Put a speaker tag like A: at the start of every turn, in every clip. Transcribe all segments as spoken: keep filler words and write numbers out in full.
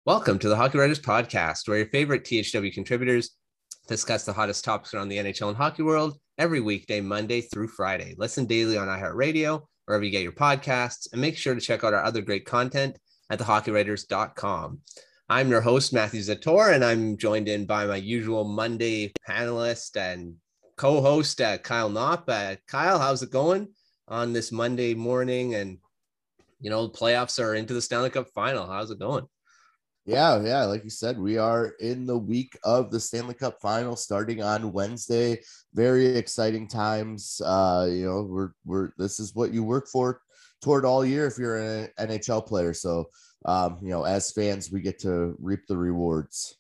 A: Welcome to the Hockey Writers Podcast, where your favorite T H W contributors discuss the hottest topics around the N H L and hockey world every weekday, Monday through Friday. Listen daily on iHeartRadio, wherever you get your podcasts, and make sure to check out our other great content at the hockey writers dot com. I'm your host, Matthew Zator, and I'm joined in by my usual Monday panelist and co-host, uh, Kyle Knopp. Uh, Kyle, how's it going on this Monday morning? And, you know, the playoffs are into the Stanley Cup final. How's it going?
B: Yeah, yeah. Like you said, we are in the week of the Stanley Cup final starting on Wednesday. Very exciting times. Uh, you know, we're we're this is what you work for toward all year if you're an N H L player. So, um, you know, as fans, we get to reap the rewards.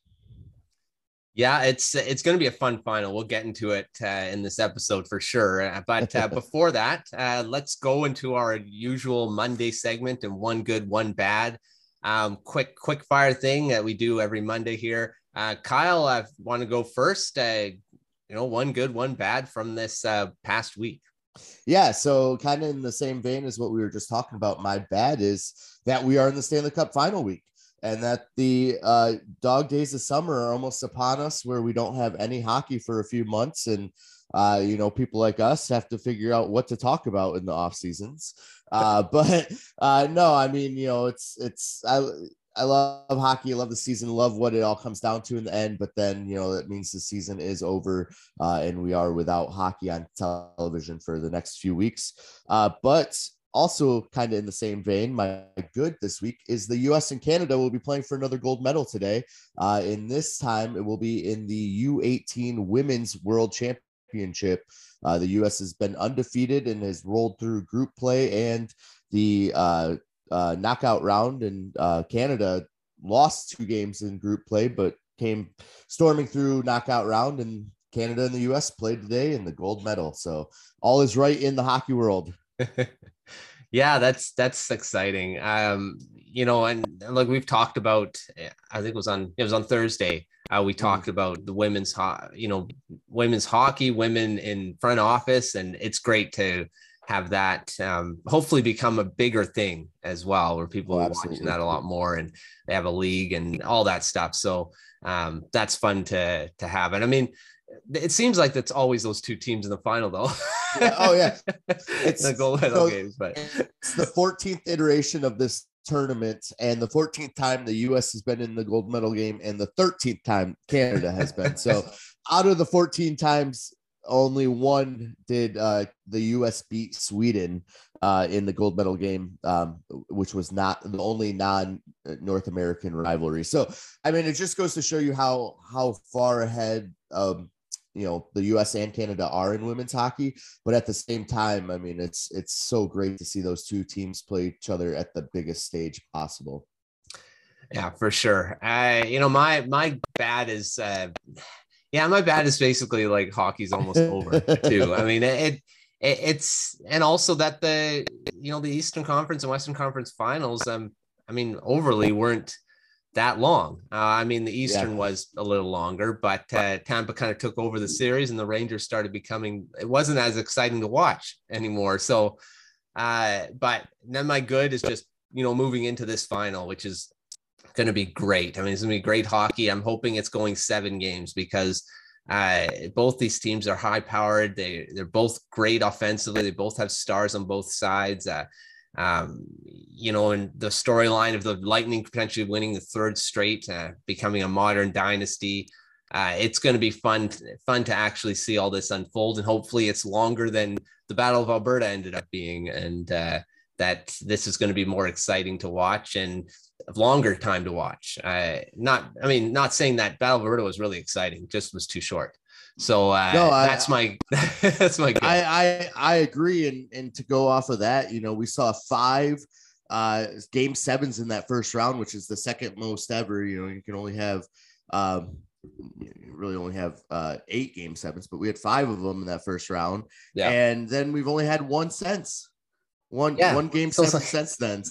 A: Yeah, it's it's going to be a fun final. We'll get into it uh, in this episode for sure. But uh, before that, uh, let's go into our usual Monday segment and one good, one bad. Um, quick, quick fire thing that we do every Monday here. Uh, Kyle, I want to go first. Uh, you know, one good, one bad from this uh, past week.
B: Yeah, so kind of in the same vein as what we were just talking about. My bad is that we are in the Stanley Cup final week, and that the uh, dog days of summer are almost upon us, where we don't have any hockey for a few months, and uh, you know, people like us have to figure out what to talk about in the off seasons. Uh, but uh, no, I mean, you know, it's it's I I love hockey, I love the season, love what it all comes down to in the end. But then, you know, that means the season is over, uh, and we are without hockey on television for the next few weeks. Uh, but also, kind of in the same vein, my good this week is the U S and Canada will be playing for another gold medal today. Uh, in this time, it will be in the U eighteen Women's World Championship. Uh, the U S has been undefeated and has rolled through group play and the uh, uh, knockout round. And uh, Canada lost two games in group play, but came storming through knockout round. And Canada and the U S played today in the gold medal. So all is right in the hockey world.
A: Yeah, that's that's exciting. Um, you know, and like we've talked about, I think it was on it was on Thursday. Uh, we talked mm-hmm. about the women's, ho- you know, women's hockey, women in front office, and it's great to have that. Um, hopefully, become a bigger thing as well, where people oh, are watching that a lot more, and they have a league and all that stuff. So um, that's fun to to have. And I mean, it seems like that's always those two teams in the final, though.
B: Yeah, oh yeah, it's
A: the gold medal so games, but
B: it's the fourteenth iteration of this tournament, and the fourteenth time the U S has been in the gold medal game, and the thirteenth time Canada has been. So, out of the fourteen times, only one did uh, the U S beat Sweden uh, in the gold medal game, um, which was not the only non-North American rivalry. So, I mean, it just goes to show you how how far ahead. Um, you know, the U S and Canada are in women's hockey, but at the same time, I mean, it's, it's so great to see those two teams play each other at the biggest stage possible.
A: Yeah, for sure. Uh, you know, my, my bad is, uh, yeah, my bad is basically like hockey's almost over too. I mean, it, it, it's, and also that the, you know, the Eastern Conference and Western Conference finals, um, I mean, overly weren't that long. Uh, I mean, the Eastern yeah. was a little longer, but uh, Tampa kind of took over the series, and the Rangers started becoming, it wasn't as exciting to watch anymore. So, uh, but then my good is just, you know, moving into this final, which is going to be great. I mean, it's going to be great hockey. I'm hoping it's going seven games because uh, both these teams are high powered. They, they're both great offensively. They both have stars on both sides. Uh, Um, you know, and the storyline of the Lightning potentially winning the third straight, uh, becoming a modern dynasty. Uh, it's going to be fun, fun to actually see all this unfold, and hopefully it's longer than the Battle of Alberta ended up being, and uh, that this is going to be more exciting to watch and a longer time to watch. Uh, not, I mean, not saying that Battle of Alberta was really exciting, just was too short. So uh, no, I, that's my that's my
B: I, I I agree, and and to go off of that, you know, we saw five uh, game sevens in that first round, which is the second most ever. You know, you can only have um, you really only have uh, eight game sevens, but we had five of them in that first round, yeah. And then we've only had one since one yeah. one game seven like... since then.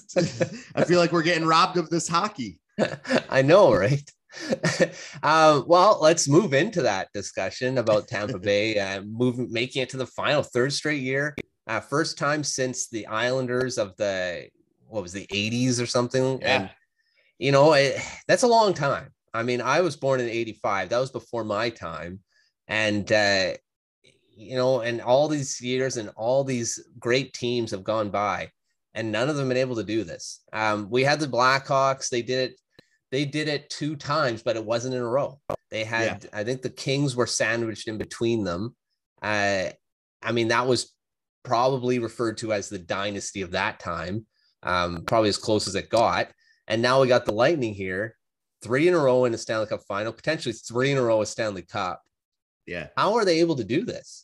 B: I feel like we're getting robbed of this hockey.
A: I know, right? uh, well, let's move into that discussion about Tampa Bay uh, moving, making it to the final, third straight year, uh, first time since the Islanders of the what was the eighties or something,
B: yeah.
A: and you know, it, that's a long time. I mean, I was born in eighty-five. That was before my time. And, uh, you know, and all these years and all these great teams have gone by and none of them been able to do this. Um, we had the Blackhawks. They did it. They did it two times, but it wasn't in a row. They had, yeah. I think the Kings were sandwiched in between them. Uh, I mean, that was probably referred to as the dynasty of that time, um, probably as close as it got. And now we got the Lightning here, three in a row in the Stanley Cup final, potentially three in a row of Stanley Cup.
B: Yeah.
A: How are they able to do this?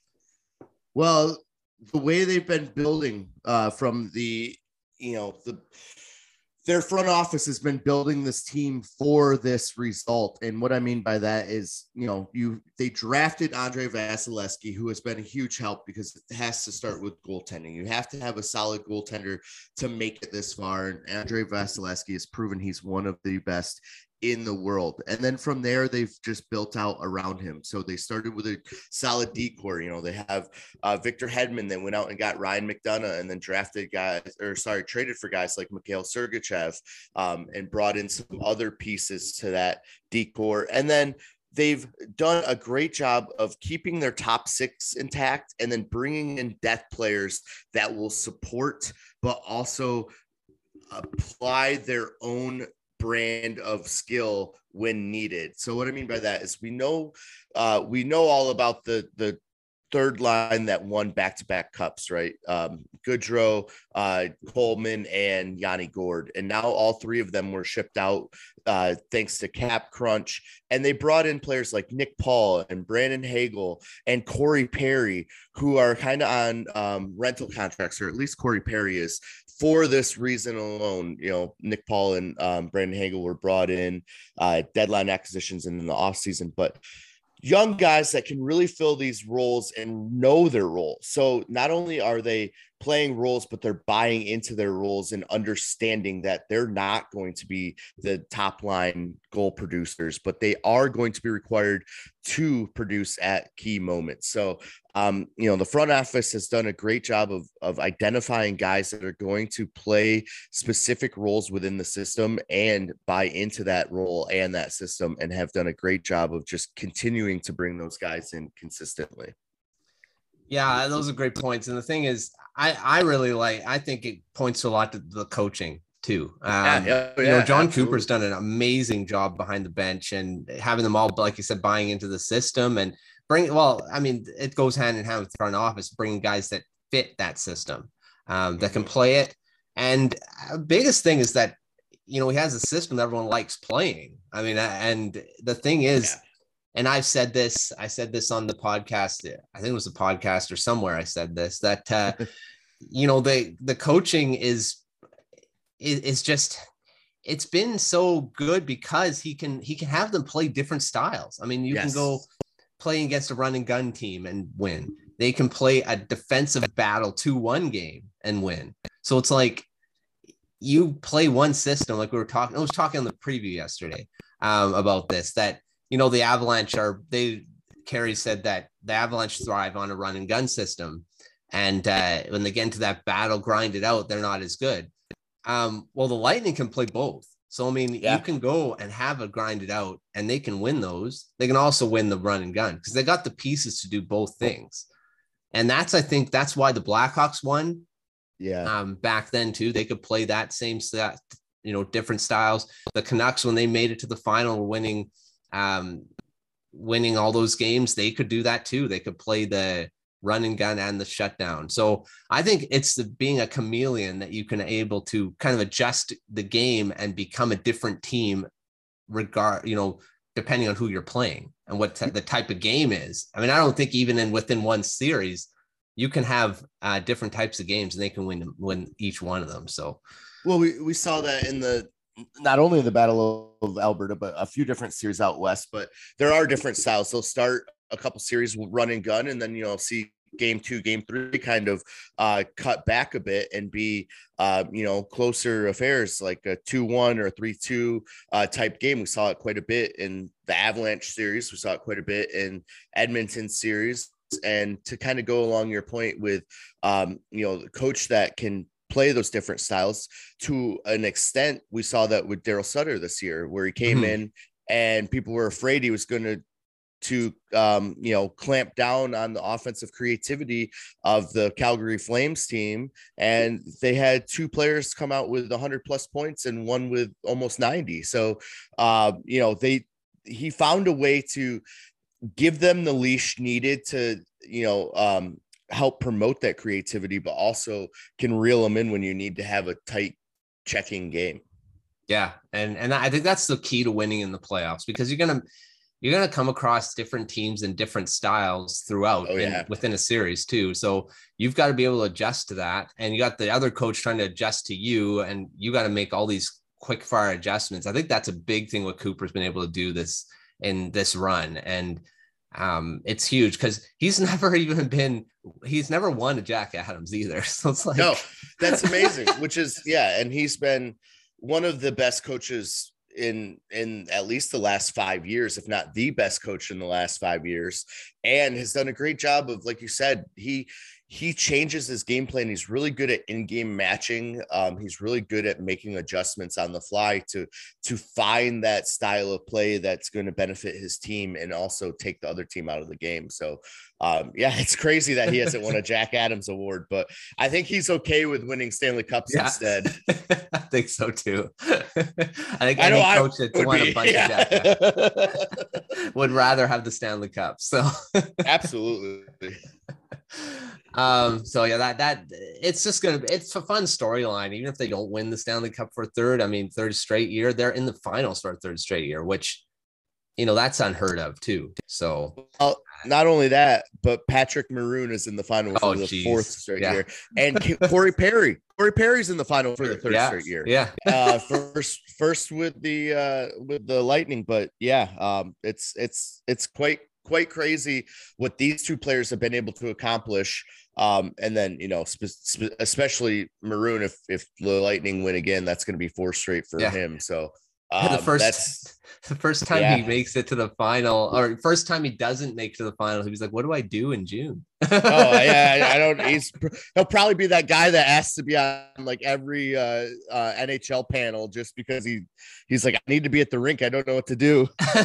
B: Well, the way they've been building uh, from the, you know, the, their front office has been building this team for this result. And what I mean by that is, you know, you they drafted Andrei Vasilevskiy, who has been a huge help because it has to start with goaltending. You have to have a solid goaltender to make it this far. And Andrei Vasilevskiy has proven he's one of the best in the world. And then from there, they've just built out around him. So they started with a solid decor. You know, they have uh, Victor Hedman, then went out and got Ryan McDonough, and then drafted guys, or sorry, traded for guys like Mikhail Sergachev, um, and brought in some other pieces to that decor. And then they've done a great job of keeping their top six intact and then bringing in depth players that will support, but also apply their own brand of skill when needed. So what I mean by that is we know uh we know all about the the third line that won back-to-back cups, right? Um Goodrow, uh Coleman, and Yanni Gourde. And now all three of them were shipped out uh thanks to cap crunch. And they brought in players like Nick Paul and Brandon Hagel and Corey Perry, who are kind of on um rental contracts, or at least Corey Perry is, for this reason alone. You know, Nick Paul and um, Brandon Hagel were brought in uh, deadline acquisitions and in the offseason, but young guys that can really fill these roles and know their role. So not only are they playing roles, but they're buying into their roles and understanding that they're not going to be the top line goal producers, but they are going to be required to produce at key moments. So, um, you know, the front office has done a great job of, of identifying guys that are going to play specific roles within the system and buy into that role and that system, and have done a great job of just continuing to bring those guys in consistently.
A: Yeah, those are great points. And the thing is, I, I really like, I think it points to a lot to the coaching too. Um, yeah, yeah, you know, John absolutely. Cooper's done an amazing job behind the bench and having them all, like you said, buying into the system and bring, well, I mean, it goes hand in hand with the front office, bringing guys that fit that system, um, that can play it. And biggest thing is that, you know, he has a system that everyone likes playing. I mean, and the thing is, yeah. And I've said this, I said this on the podcast, I think it was a podcast or somewhere I said this, that, uh, you know, the, the coaching is, is, is just, it's been so good because he can, he can have them play different styles. I mean, you yes. can go playing against a run and gun team and win. They can play a defensive battle two one game and win. So it's like, you play one system, like we were talking, I was talking on the preview yesterday um, about this, that, you know, the Avalanche are, they, Carey said that the Avalanche thrive on a run and gun system. And uh, when they get into that battle, grind it out, they're not as good. Um, well, the Lightning can play both. So, I mean, yeah. you can go and have a grind it out and they can win those. They can also win the run and gun because they got the pieces to do both things. And that's, I think that's why the Blackhawks won.
B: Yeah.
A: Um, back then too, they could play that same set, you know, different styles. The Canucks, when they made it to the final, were winning, um, winning all those games. They could do that too. They could play the run and gun and the shutdown. So I think it's the being a chameleon that you can able to kind of adjust the game and become a different team regard, you know, depending on who you're playing and what t- the type of game is. I mean, I don't think even in within one series, you can have uh, different types of games and they can win, win each one of them. So,
B: well, we, we saw that in the, not only in the Battle of Alberta, but a few different series out west, but there are different styles. They'll start a couple series with run and gun, and then, you know, see game two, game three kind of uh, cut back a bit and be, uh, you know, closer affairs, like a two one or three two uh, type game. We saw it quite a bit in the Avalanche series. We saw it quite a bit in Edmonton series. And to kind of go along your point with, um, you know, the coach that can play those different styles. To an extent, we saw that with Daryl Sutter this year, where he came mm-hmm. in and people were afraid he was going to to um, you know, clamp down on the offensive creativity of the Calgary Flames team. And they had two players come out with one hundred plus points and one with almost ninety. So, uh, you know, they he found a way to give them the leash needed to, you know, um, help promote that creativity, but also can reel them in when you need to have a tight checking game.
A: Yeah. And, and I think that's the key to winning in the playoffs, because you're going to, you're going to come across different teams and different styles throughout oh, yeah. and within a series too. So you've got to be able to adjust to that. And you got the other coach trying to adjust to you, and you got to make all these quick fire adjustments. I think that's a big thing what Cooper's been able to do this in this run. And um, it's huge because he's never even been, he's never won a Jack Adams either. So it's like,
B: no, that's amazing, which is, yeah. And he's been one of the best coaches in in at least the last five years, if not the best coach in the last five years, and has done a great job of, like you said, he he changes his game plan. He's really good at in-game matching. Um, he's really good at making adjustments on the fly to to find that style of play that's going to benefit his team and also take the other team out of the game. So um, yeah, it's crazy that he hasn't won a Jack Adams award, but I think he's okay with winning Stanley Cups yeah. instead.
A: I think so too. I think any I coach that's won a bunch yeah. of Jack Adams would rather have the Stanley Cup. So
B: absolutely.
A: Um, so yeah, that, that it's just going to, it's a fun storyline, even if they don't win the Stanley Cup for a third, I mean, third straight year, they're in the finals for a third straight year, which, you know, that's unheard of too. So
B: well, not only that, but Patrick Maroon is in the final for oh, the geez. fourth straight yeah. year. And Corey Perry, Corey Perry's in the final for the third
A: yeah.
B: straight year.
A: Yeah.
B: uh, first, first with the, uh, with the Lightning, but yeah, um, it's, it's, it's quite, quite crazy what these two players have been able to accomplish. Um, and then, you know, spe- spe- especially Maroon, if, if the Lightning win again, that's going to be four straight for yeah. him. So um,
A: the first, the first time yeah. he makes it to the final, or first time he doesn't make it to the final, he was like, what do I do in June?
B: oh yeah. I don't, he's, he'll probably be that guy that asks to be on like every uh, uh, N H L panel just because he, he's like, I need to be at the rink. I don't know what to do.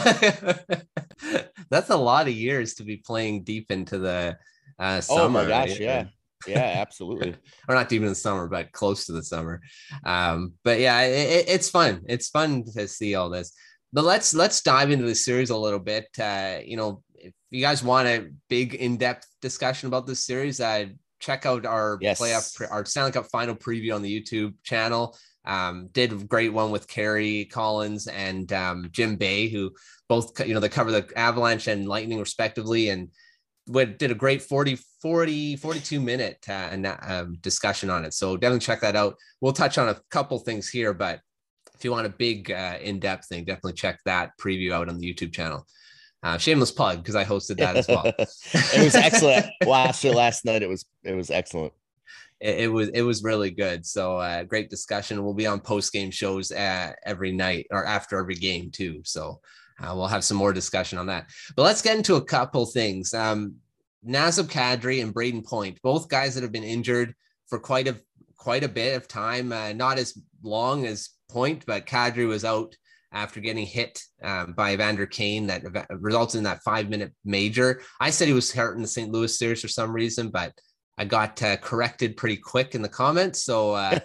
A: That's a lot of years to be playing deep into the uh, summer. Oh
B: my gosh. Right? Yeah. Yeah, absolutely.
A: Or not deep in the summer, but close to the summer. Um, but yeah, it, it's fun. It's fun to see all this. But let's let's dive into the series a little bit. Uh, you know, if you guys want a big in-depth discussion about this series, uh, check out our yes. playoff, pre- our Stanley Cup final preview on the YouTube channel. Um, did a great one with Carey Collins and um, Jim Bay, who both, you know, they cover the Avalanche and Lightning respectively, and did a great forty, forty, forty-two minute uh, um, discussion on it. So definitely check that out. We'll touch on a couple things here, but if you want a big uh, in-depth thing, definitely check that preview out on the YouTube channel. Uh, shameless plug, because I hosted that as well.
B: It was excellent. Watched it last night. It was, it was excellent.
A: It, it was, it was really good. So uh, great discussion. We'll be on post-game shows uh, every night or after every game too. So Uh, we'll have some more discussion on that, but let's get into a couple things. Um, Nazem Kadri and Braden Point, both guys that have been injured for quite a quite a bit of time. Uh, not as long as Point, but Kadri was out after getting hit um, by Evander Kane that resulted in that five minute major. I said he was hurt in the Saint Louis series for some reason, but I got uh, corrected pretty quick in the comments. So uh,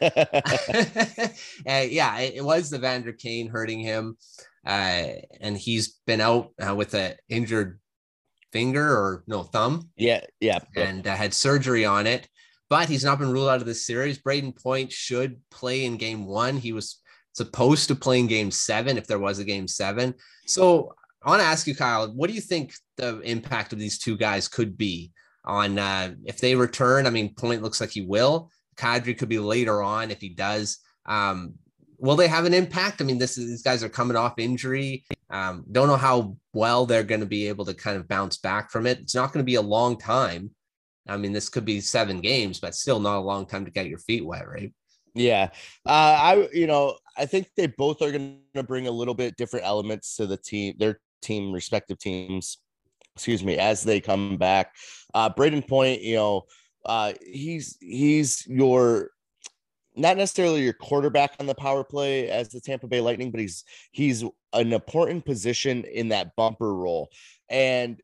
A: uh, yeah, it, it was Evander Kane hurting him. Uh, and he's been out uh, with an injured finger or no thumb.
B: Yeah. Yeah.
A: And uh, had surgery on it, but he's not been ruled out of this series. Braden Point should play in game one. He was supposed to play in game seven if there was a game seven. So I want to ask you, Kyle, what do you think the impact of these two guys could be on uh, if they return? I mean, Point looks like he will. Kadri could be later on if he does. Um, Will they have an impact? I mean, this is, these guys are coming off injury. Um, don't know how well they're going to be able to kind of bounce back from it. It's not going to be a long time. I mean, this could be seven games, but still not a long time to get your feet wet, right?
B: Yeah. Uh, I, you know, I think they both are going to bring a little bit different elements to the team, their team, respective teams, excuse me, as they come back. Uh, Braden Point, you know, uh, he's, he's your, not necessarily your quarterback on the power play as the Tampa Bay Lightning, but he's he's an important position in that bumper role. And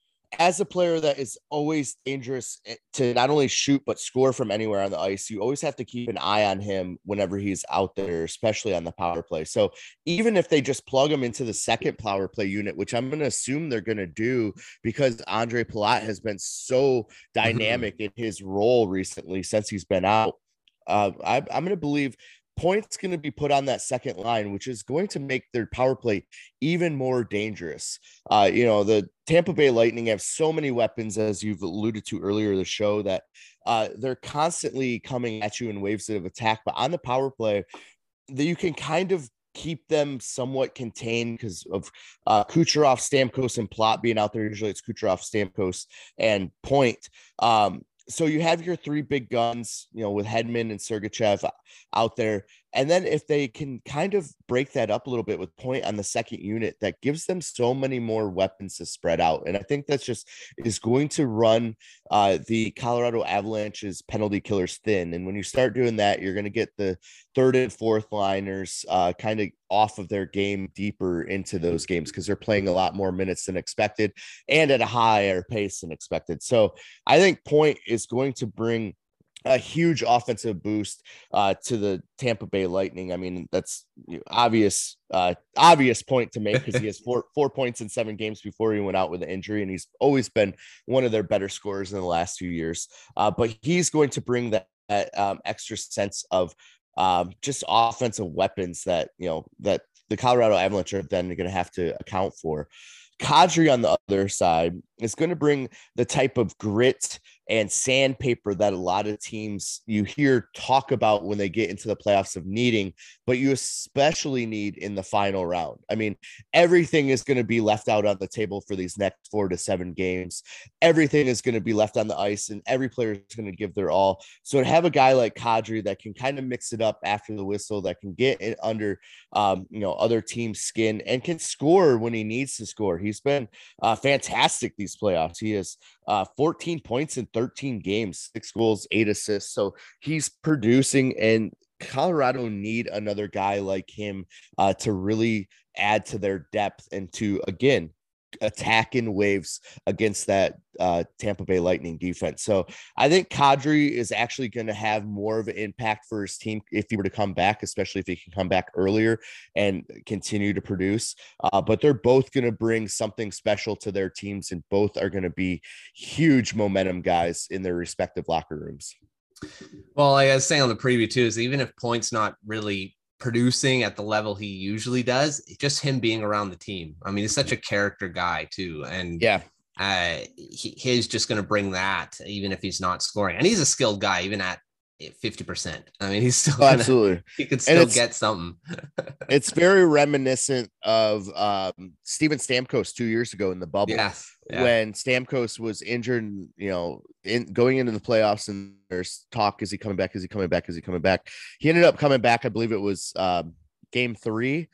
B: as a player that is always dangerous to not only shoot but score from anywhere on the ice, you always have to keep an eye on him whenever he's out there, especially on the power play. So even if they just plug him into the second power play unit, which I'm going to assume they're going to do because Andre Palat has been so dynamic in his role recently since he's been out, uh, I, I'm going to believe Point's going to be put on that second line, which is going to make their power play even more dangerous. Uh, you know, the Tampa Bay Lightning have so many weapons, as you've alluded to earlier in the show, that uh, they're constantly coming at you in waves of attack. But on the power play, that you can kind of keep them somewhat contained because of uh, Kucherov, Stamkos, and Plot being out there. Usually it's Kucherov, Stamkos, and Point. Um, So you have your three big guns, you know, with Hedman and Sergachev out there. And then if they can kind of break that up a little bit with Point on the second unit, that gives them so many more weapons to spread out. And I think that's just is going to run uh, the Colorado Avalanche's penalty killers thin. And when you start doing that, you're going to get the third and fourth liners uh, kind of off of their game deeper into those games because they're playing a lot more minutes than expected and at a higher pace than expected. So I think Point is going to bring a huge offensive boost uh, to the Tampa Bay Lightning. I mean, that's obvious, uh, obvious point to make because he has four four points in seven games before he went out with an injury, and he's always been one of their better scorers in the last few years. Uh, but he's going to bring that, that um, extra sense of um, just offensive weapons that you know that the Colorado Avalanche are then going to have to account for. Kadri on the other side is going to bring the type of grit and sandpaper that a lot of teams you hear talk about when they get into the playoffs of needing, but you especially need in the final round. I mean, everything is going to be left out on the table for these next four to seven games. Everything is going to be left on the ice and every player is going to give their all. So to have a guy like Kadri that can kind of mix it up after the whistle, that can get it under, um, you know, other teams' skin and can score when he needs to score. He's been uh, fantastic these playoffs. He has uh, fourteen points in thirteen games, six goals, eight assists. So he's producing, and Colorado need another guy like him uh, to really add to their depth and to, again, attack in waves against that uh, Tampa Bay Lightning defense. So I think Kadri is actually going to have more of an impact for his team if he were to come back, especially if he can come back earlier and continue to produce. Uh, but they're both going to bring something special to their teams, and both are going to be huge momentum guys in their respective locker rooms.
A: Well, like I was saying on the preview too, is even if Point's not really producing at the level he usually does, just him being around the team. I mean, he's such a character guy too. And
B: yeah,
A: uh, he, he's just going to bring that, even if he's not scoring. And he's a skilled guy, even at fifty percent. I mean, he's still
B: oh,
A: gonna,
B: absolutely.
A: He could still get something.
B: It's very reminiscent of um, Steven Stamkos two years ago in the bubble.
A: Yes. Yeah.
B: When Stamkos was injured, you know, in going into the playoffs, and there's talk, is he coming back? Is he coming back? Is he coming back? He ended up coming back. I believe it was um, game three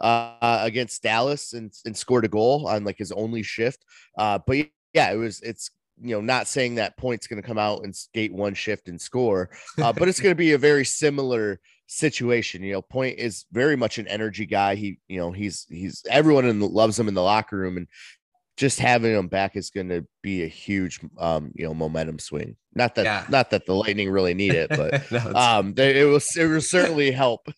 B: uh, against Dallas and, and scored a goal on like his only shift. Uh, but yeah, it was, it's, you know, not saying that Point's going to come out and skate one shift and score, uh, but it's going to be a very similar situation. You know, Point is very much an energy guy. He, you know, he's, he's everyone in the, loves him in the locker room, and just having him back is going to be a huge, um, you know, momentum swing. Not that, yeah. not that the Lightning really need it, but no, um, they, it was, it will certainly help.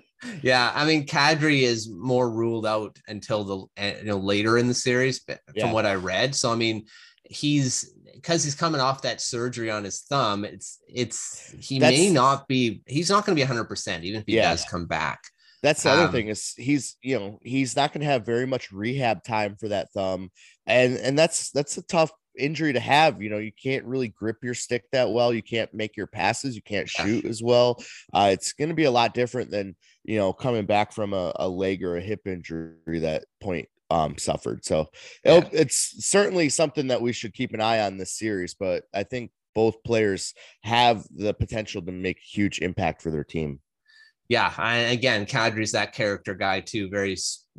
A: Yeah, I mean, Kadri is more ruled out until the, you know, later in the series from yeah. what I read. So, I mean, he's because he's coming off that surgery on his thumb. It's it's he That's, may not be. He's not going to be one hundred percent even if he yeah. does come back.
B: That's the um, other thing is he's you know he's not going to have very much rehab time for that thumb, and and that's that's a tough injury to have. You know, you can't really grip your stick that well. You can't make your passes. You can't shoot as well. Uh, it's going to be a lot different than you know coming back from a, a leg or a hip injury that Point um suffered. So yeah. it's certainly something that we should keep an eye on this series, but I think both players have the potential to make a huge impact for their team.
A: Yeah, and again, Kadri's that character guy too, very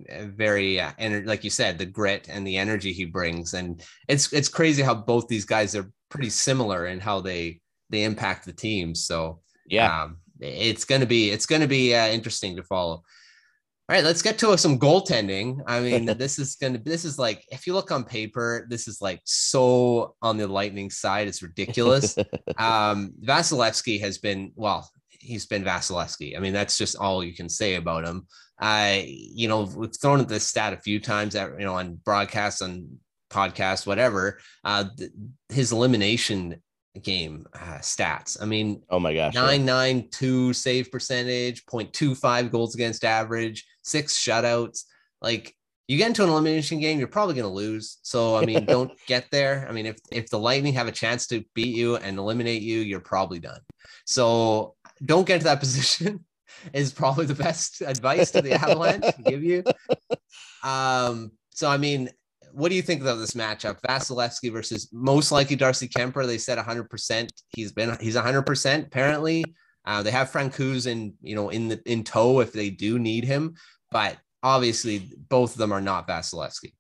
A: very uh, and like you said, the grit and the energy he brings, and it's it's crazy how both these guys are pretty similar in how they they impact the team. So
B: yeah,
A: um, it's going to be it's going to be uh, interesting to follow. All right, let's get to some goaltending. I mean, this is going to this is like, if you look on paper, this is like so on the Lightning side, it's ridiculous. um, Vasilevsky has been, well, he's been Vasilevsky. I mean, that's just all you can say about him. I, uh, you know, we've thrown at this stat a few times that, you know, on broadcasts, on podcasts, whatever. Uh, th- his elimination game uh, stats. I mean,
B: oh my gosh,
A: nine nine two save percentage, zero point two five goals against average, six shutouts. Like, you get into an elimination game, you're probably going to lose. So, I mean, don't get there. I mean, if if the Lightning have a chance to beat you and eliminate you, you're probably done. So, don't get into that position is probably the best advice to the Avalanche to give you. Um, so, I mean, what do you think of this matchup? Vasilevsky versus most likely Darcy Kemper. They said one hundred percent. He's been he's one hundred percent apparently. Uh, they have Francouz in you know in the in tow if they do need him, but obviously both of them are not Vasilevsky.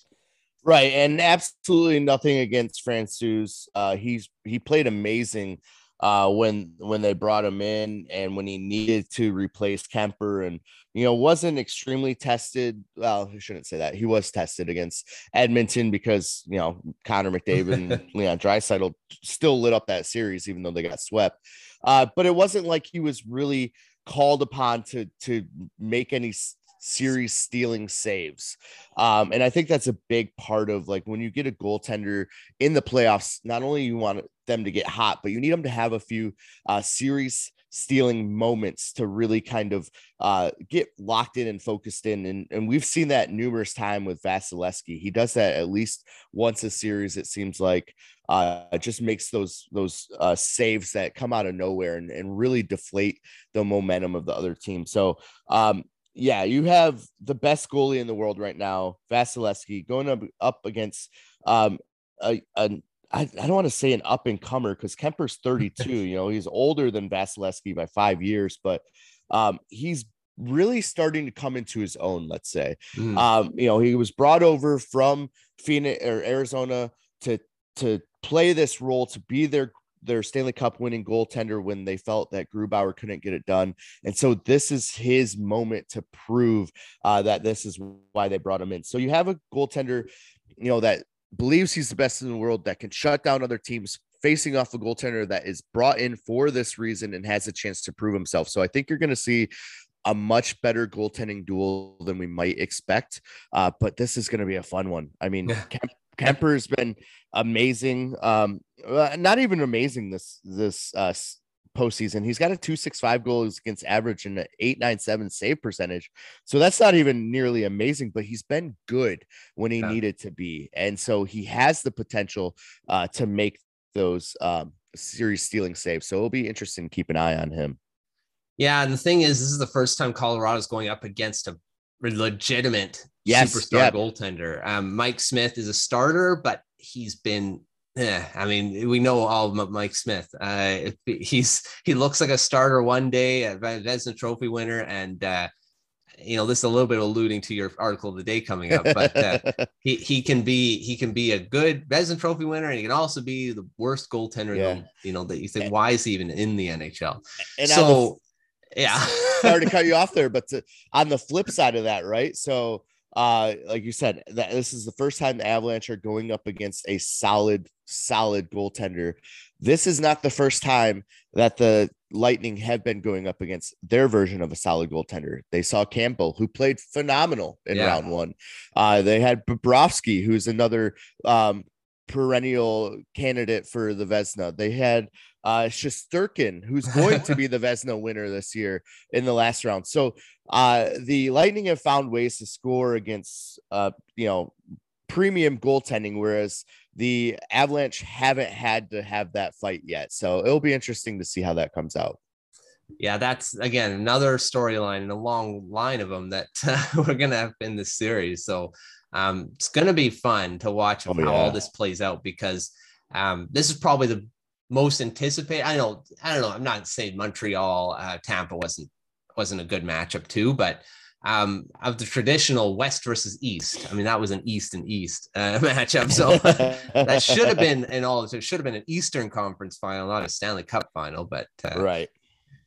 B: Right, and absolutely nothing against Francouz. Uh, he's he played amazing uh, when when they brought him in and when he needed to replace Kemper, and you know wasn't extremely tested. Well, I shouldn't say that. He was tested against Edmonton because you know Connor McDavid and Leon Draisaitl still lit up that series even though they got swept. Uh, but it wasn't like he was really called upon to to make any series stealing saves. Um, and I think that's a big part of like when you get a goaltender in the playoffs, not only you want them to get hot, but you need them to have a few uh, series stealing moments to really kind of uh, get locked in and focused in. And, and we've seen that numerous times with Vasilevsky. He does that at least once a series. It seems like uh, just makes those, those uh, saves that come out of nowhere and, and really deflate the momentum of the other team. So um, yeah, you have the best goalie in the world right now, Vasilevsky, going up, up against um, a, a I, I don't want to say an up and comer because Kemper's thirty-two. You know, he's older than Vasilevsky by five years, but um, he's really starting to come into his own. Let's say, mm. um, you know, he was brought over from Phoenix or Arizona to to play this role, to be their their Stanley Cup winning goaltender when they felt that Grubauer couldn't get it done. And so this is his moment to prove uh, that this is why they brought him in. So you have a goaltender, you know, that believes he's the best in the world, that can shut down other teams, facing off a goaltender that is brought in for this reason and has a chance to prove himself. So I think you're going to see a much better goaltending duel than we might expect. Uh, but this is going to be a fun one. I mean, Kemp, Kemper's been amazing. Um, not even amazing this, this uh, postseason. He's got a two sixty-five goals against average and an eight ninety-seven save percentage. So that's not even nearly amazing, but he's been good when he yeah. needed to be. And so he has the potential uh, to make those um, series stealing saves. So it'll be interesting to keep an eye on him.
A: Yeah. And the thing is, this is the first time Colorado's going up against a legitimate
B: yes,
A: superstar
B: yeah.
A: goaltender. Um, Mike Smith is a starter, but he's been, yeah, I mean, we know all about Mike Smith. Uh, he's he looks like a starter one day, a Vezina Trophy winner, and uh, you know, this is a little bit alluding to your article of the day coming up. But uh, he he can be he can be a good Vezina Trophy winner, and he can also be the worst goaltender. Yeah. That, you know, that you think, why is he even in the N H L?
B: And
A: so,
B: the,
A: yeah,
B: sorry to cut you off there, but to, on the flip side of that, right? So. Uh, like you said, that this is the first time the Avalanche are going up against a solid, solid goaltender. This is not the first time that the Lightning have been going up against their version of a solid goaltender. They saw Campbell, who played phenomenal in yeah. round one. Uh, they had Bobrovsky, who's another um, perennial candidate for the Vezina. They had uh, Shesterkin, who's going to be the Vezina winner this year in the last round. So uh, the Lightning have found ways to score against, uh, you know, premium goaltending, whereas the Avalanche haven't had to have that fight yet. So it'll be interesting to see how that comes out.
A: Yeah, that's, again, another storyline and a long line of them that uh, we're going to have in this series. So um, it's going to be fun to watch oh, how yeah. all this plays out, because um, this is probably the most anticipated. I know, I don't know. I'm not saying Montreal, uh, Tampa wasn't, wasn't a good matchup too, but um, of the traditional West versus East, I mean, that was an East and East uh, matchup. So that should have been in all, it should have been an Eastern Conference final, not a Stanley Cup final, but uh,
B: right.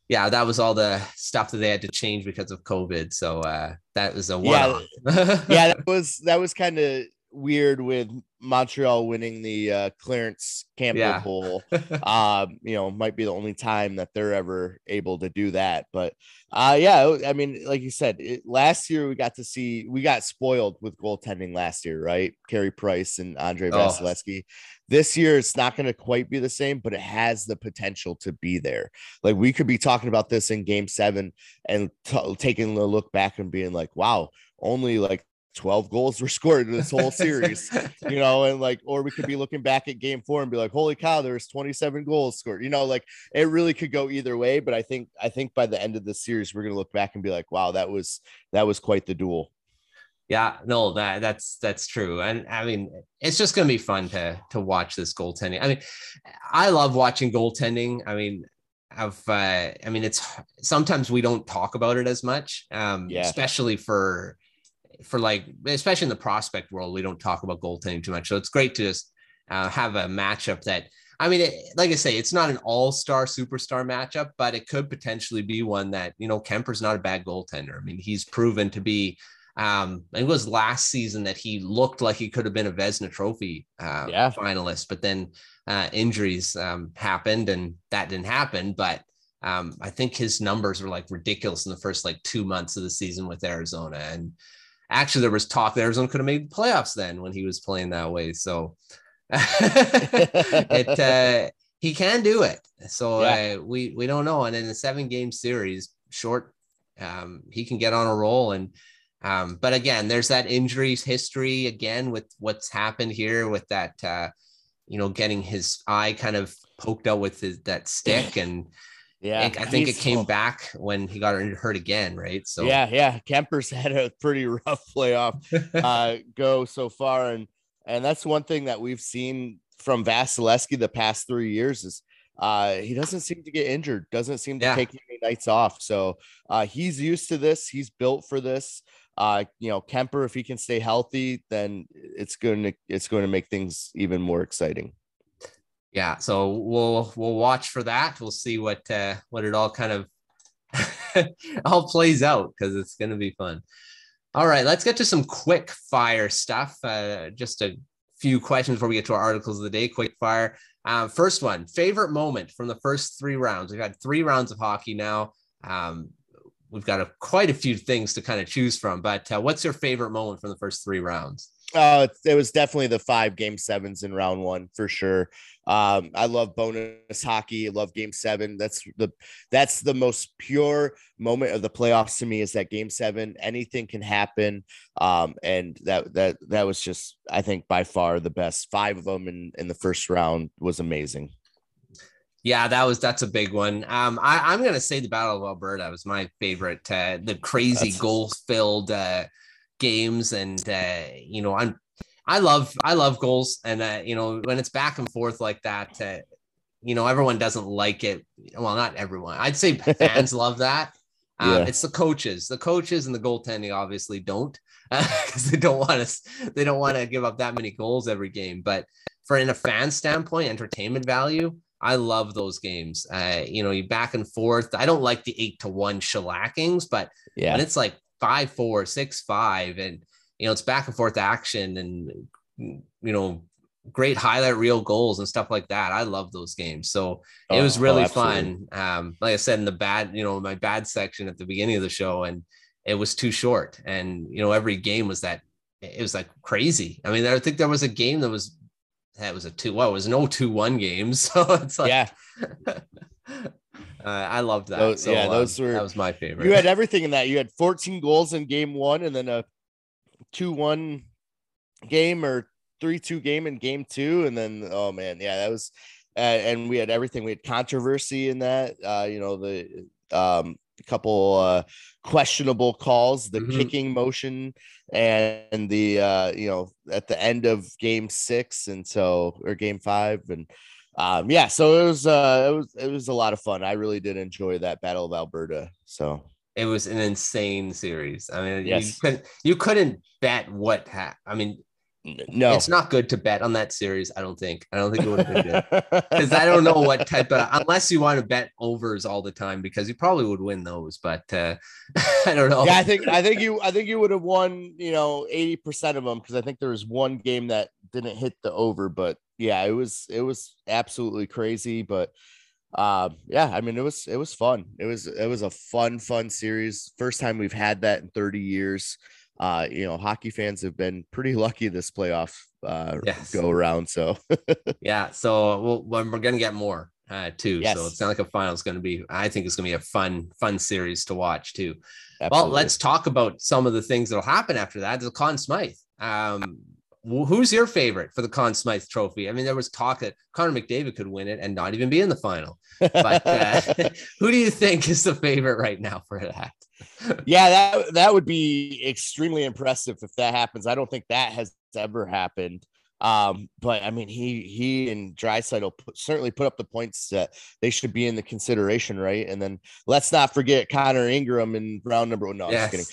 A: yeah, that was all the stuff that they had to change because of COVID. So uh, that was a
B: Yeah,
A: one-off.
B: yeah, that was that was kind of weird with Montreal winning the uh, Clarence Campbell
A: Yeah.
B: Bowl. Um, you know, might be the only time that they're ever able to do that. But uh, yeah, I mean, like you said, it, last year we got to see we got spoiled with goaltending last year, right? Carey Price and Andre
A: Oh,
B: Vasilevsky. This year, it's not going to quite be the same, but it has the potential to be there. Like we could be talking about this in Game Seven and t- taking a look back and being like, "Wow, only like twelve goals were scored in this whole series," you know, and like, or we could be looking back at Game Four and be like, "Holy cow, there's twenty-seven goals scored," you know, like it really could go either way. But I think, I think by the end of the series, we're going to look back and be like, "Wow, that was that was quite the duel."
A: yeah, no, that that's that's true. And I mean, it's just gonna be fun to to watch this goaltending. I mean, I love watching goaltending. I mean, I've uh, I mean, it's sometimes we don't talk about it as much, um,
B: Yeah,
A: especially for for like, especially in the prospect world, we don't talk about goaltending too much. So it's great to just uh, have a matchup that, I mean, it, like I say, it's not an all-star superstar matchup, but it could potentially be one that, you know, Kemper's not a bad goaltender. I mean, he's proven to be, um, it was last season that he looked like he could have been a Vezina Trophy uh,
B: yeah,
A: finalist, but then uh, injuries um, happened and that didn't happen. But um, I think his numbers were like ridiculous in the first like two months of the season with Arizona. And actually, there was talk that Arizona could have made the playoffs then when he was playing that way. So it uh, he can do it. So
B: yeah.
A: uh, we we don't know. And in a seven game series, short, um, he can get on a roll. And um, but again, there's that injuries history again with what's happened here with that, uh, you know, getting his eye kind of poked out with his, that stick and.
B: Yeah,
A: It, I think it
B: he's
A: came
B: oh,
A: back when he got hurt again, right? So
B: yeah, yeah. Kemper's had a pretty rough playoff uh, go so far, and and that's one thing that we've seen from Vasilevsky the past three years is uh, he doesn't seem to get injured, doesn't seem to
A: yeah,
B: take any nights off. So uh, he's used to this. He's built for this. Uh, you know, Kemper, if he can stay healthy, then it's going to it's going to make things even more exciting.
A: yeah. So we'll we'll watch for that. We'll see what uh, what it all kind of all plays out because it's going to be fun. All right, let's get to some quick fire stuff. Uh, just a few questions before we get to our articles of the day. Quick fire. Uh, first one, favorite moment from the first three rounds. We've had three rounds of hockey now. Um, we've got a, quite a few things to kind of choose from, but uh, what's your favorite moment from the first three rounds?
B: Uh, it was definitely the five game sevens in round one for sure. Um, I love bonus hockey. I love game seven. That's the that's the most pure moment of the playoffs to me is that game seven. Anything can happen. Um, and that that that was just, I think, by far the best. Five of them in, in the first round was amazing.
A: Yeah, that was that's a big one. Um, I, I'm gonna say the Battle of Alberta was my favorite. Uh, the crazy
B: That's
A: goal filled uh, games, and uh, you know, I'm I love I love goals, and uh, you know, when it's back and forth like that, uh, you know, everyone doesn't like it. Well, not everyone. I'd say fans love that. Um,
B: yeah.
A: it's the coaches, the coaches, and the goaltending obviously don't because uh, they don't want to they don't want to give up that many goals every game. But for in a fan standpoint, entertainment value. I love those games. Uh, you know, you back and forth. I don't like the eight to one shellackings, but when
B: Yeah.
A: it's like five, four, six, five, and you know, it's back and forth action and you know, great highlight reel goals and stuff like that. I love those games. So it was
B: Oh,
A: really
B: absolutely.
A: fun. Um, like I said, in the bad, you know, my bad section at the beginning of the show, and it was too short. And you know, every game was that it was like crazy. I mean, I think there was a game that was that was a two. Well, it was an oh two one game, so it's like
B: Yeah.
A: uh, I loved that.
B: Those, yeah,
A: So um,
B: those
A: that
B: were,
A: was my
B: you
A: favorite.
B: had everything in that. You had fourteen goals in game one and then a two one game or three two game in game two. And then, oh man, yeah, that was, uh, and we had everything. We had controversy in that, uh, you know, the, um, a couple uh, questionable calls, the
A: Mm-hmm.
B: kicking motion, and the uh, you know at the end of game six, and so or game five, and um, yeah, so it was uh, it was it was a lot of fun. I really did enjoy that Battle of Alberta. So
A: It was an insane series. I mean, you
B: yes,
A: couldn't you couldn't bet what ha- I mean,
B: No,
A: it's not good to bet on that series. I don't think. I don't think it would have been good because I don't know what type of, unless you want to bet overs all the time, because you probably would win those. But uh, I don't know.
B: Yeah, I think I think you I think you would have won, you know, eighty percent of them, because I think there was one game that didn't hit the over. But yeah, it was it was absolutely crazy. But uh, yeah, I mean, it was it was fun. It was it was a fun fun series. First time we've had that in thirty years. Uh, you know, hockey fans have been pretty lucky this playoff uh,
A: Yes.
B: go around. So
A: yeah, so we'll, we're gonna get more uh, too.
B: Yes.
A: So it's not like a final. It's going to be. I think it's going to be a fun fun series to watch too.
B: Absolutely.
A: Well, let's talk about some of the things that'll happen after that. The Conn Smythe. Um, who's your favorite for the Conn Smythe Trophy? I mean, there was talk that Connor McDavid could win it and not even be in the final. But uh, who do you think is the favorite right now for that?
B: Yeah, that that would be extremely impressive if that happens. I don't think that has ever happened. Um, but I mean, he he and Draisaitl put, certainly put up the points that they should be in the consideration, right? And then let's not forget Connor Ingram in round number one. No, yes. I'm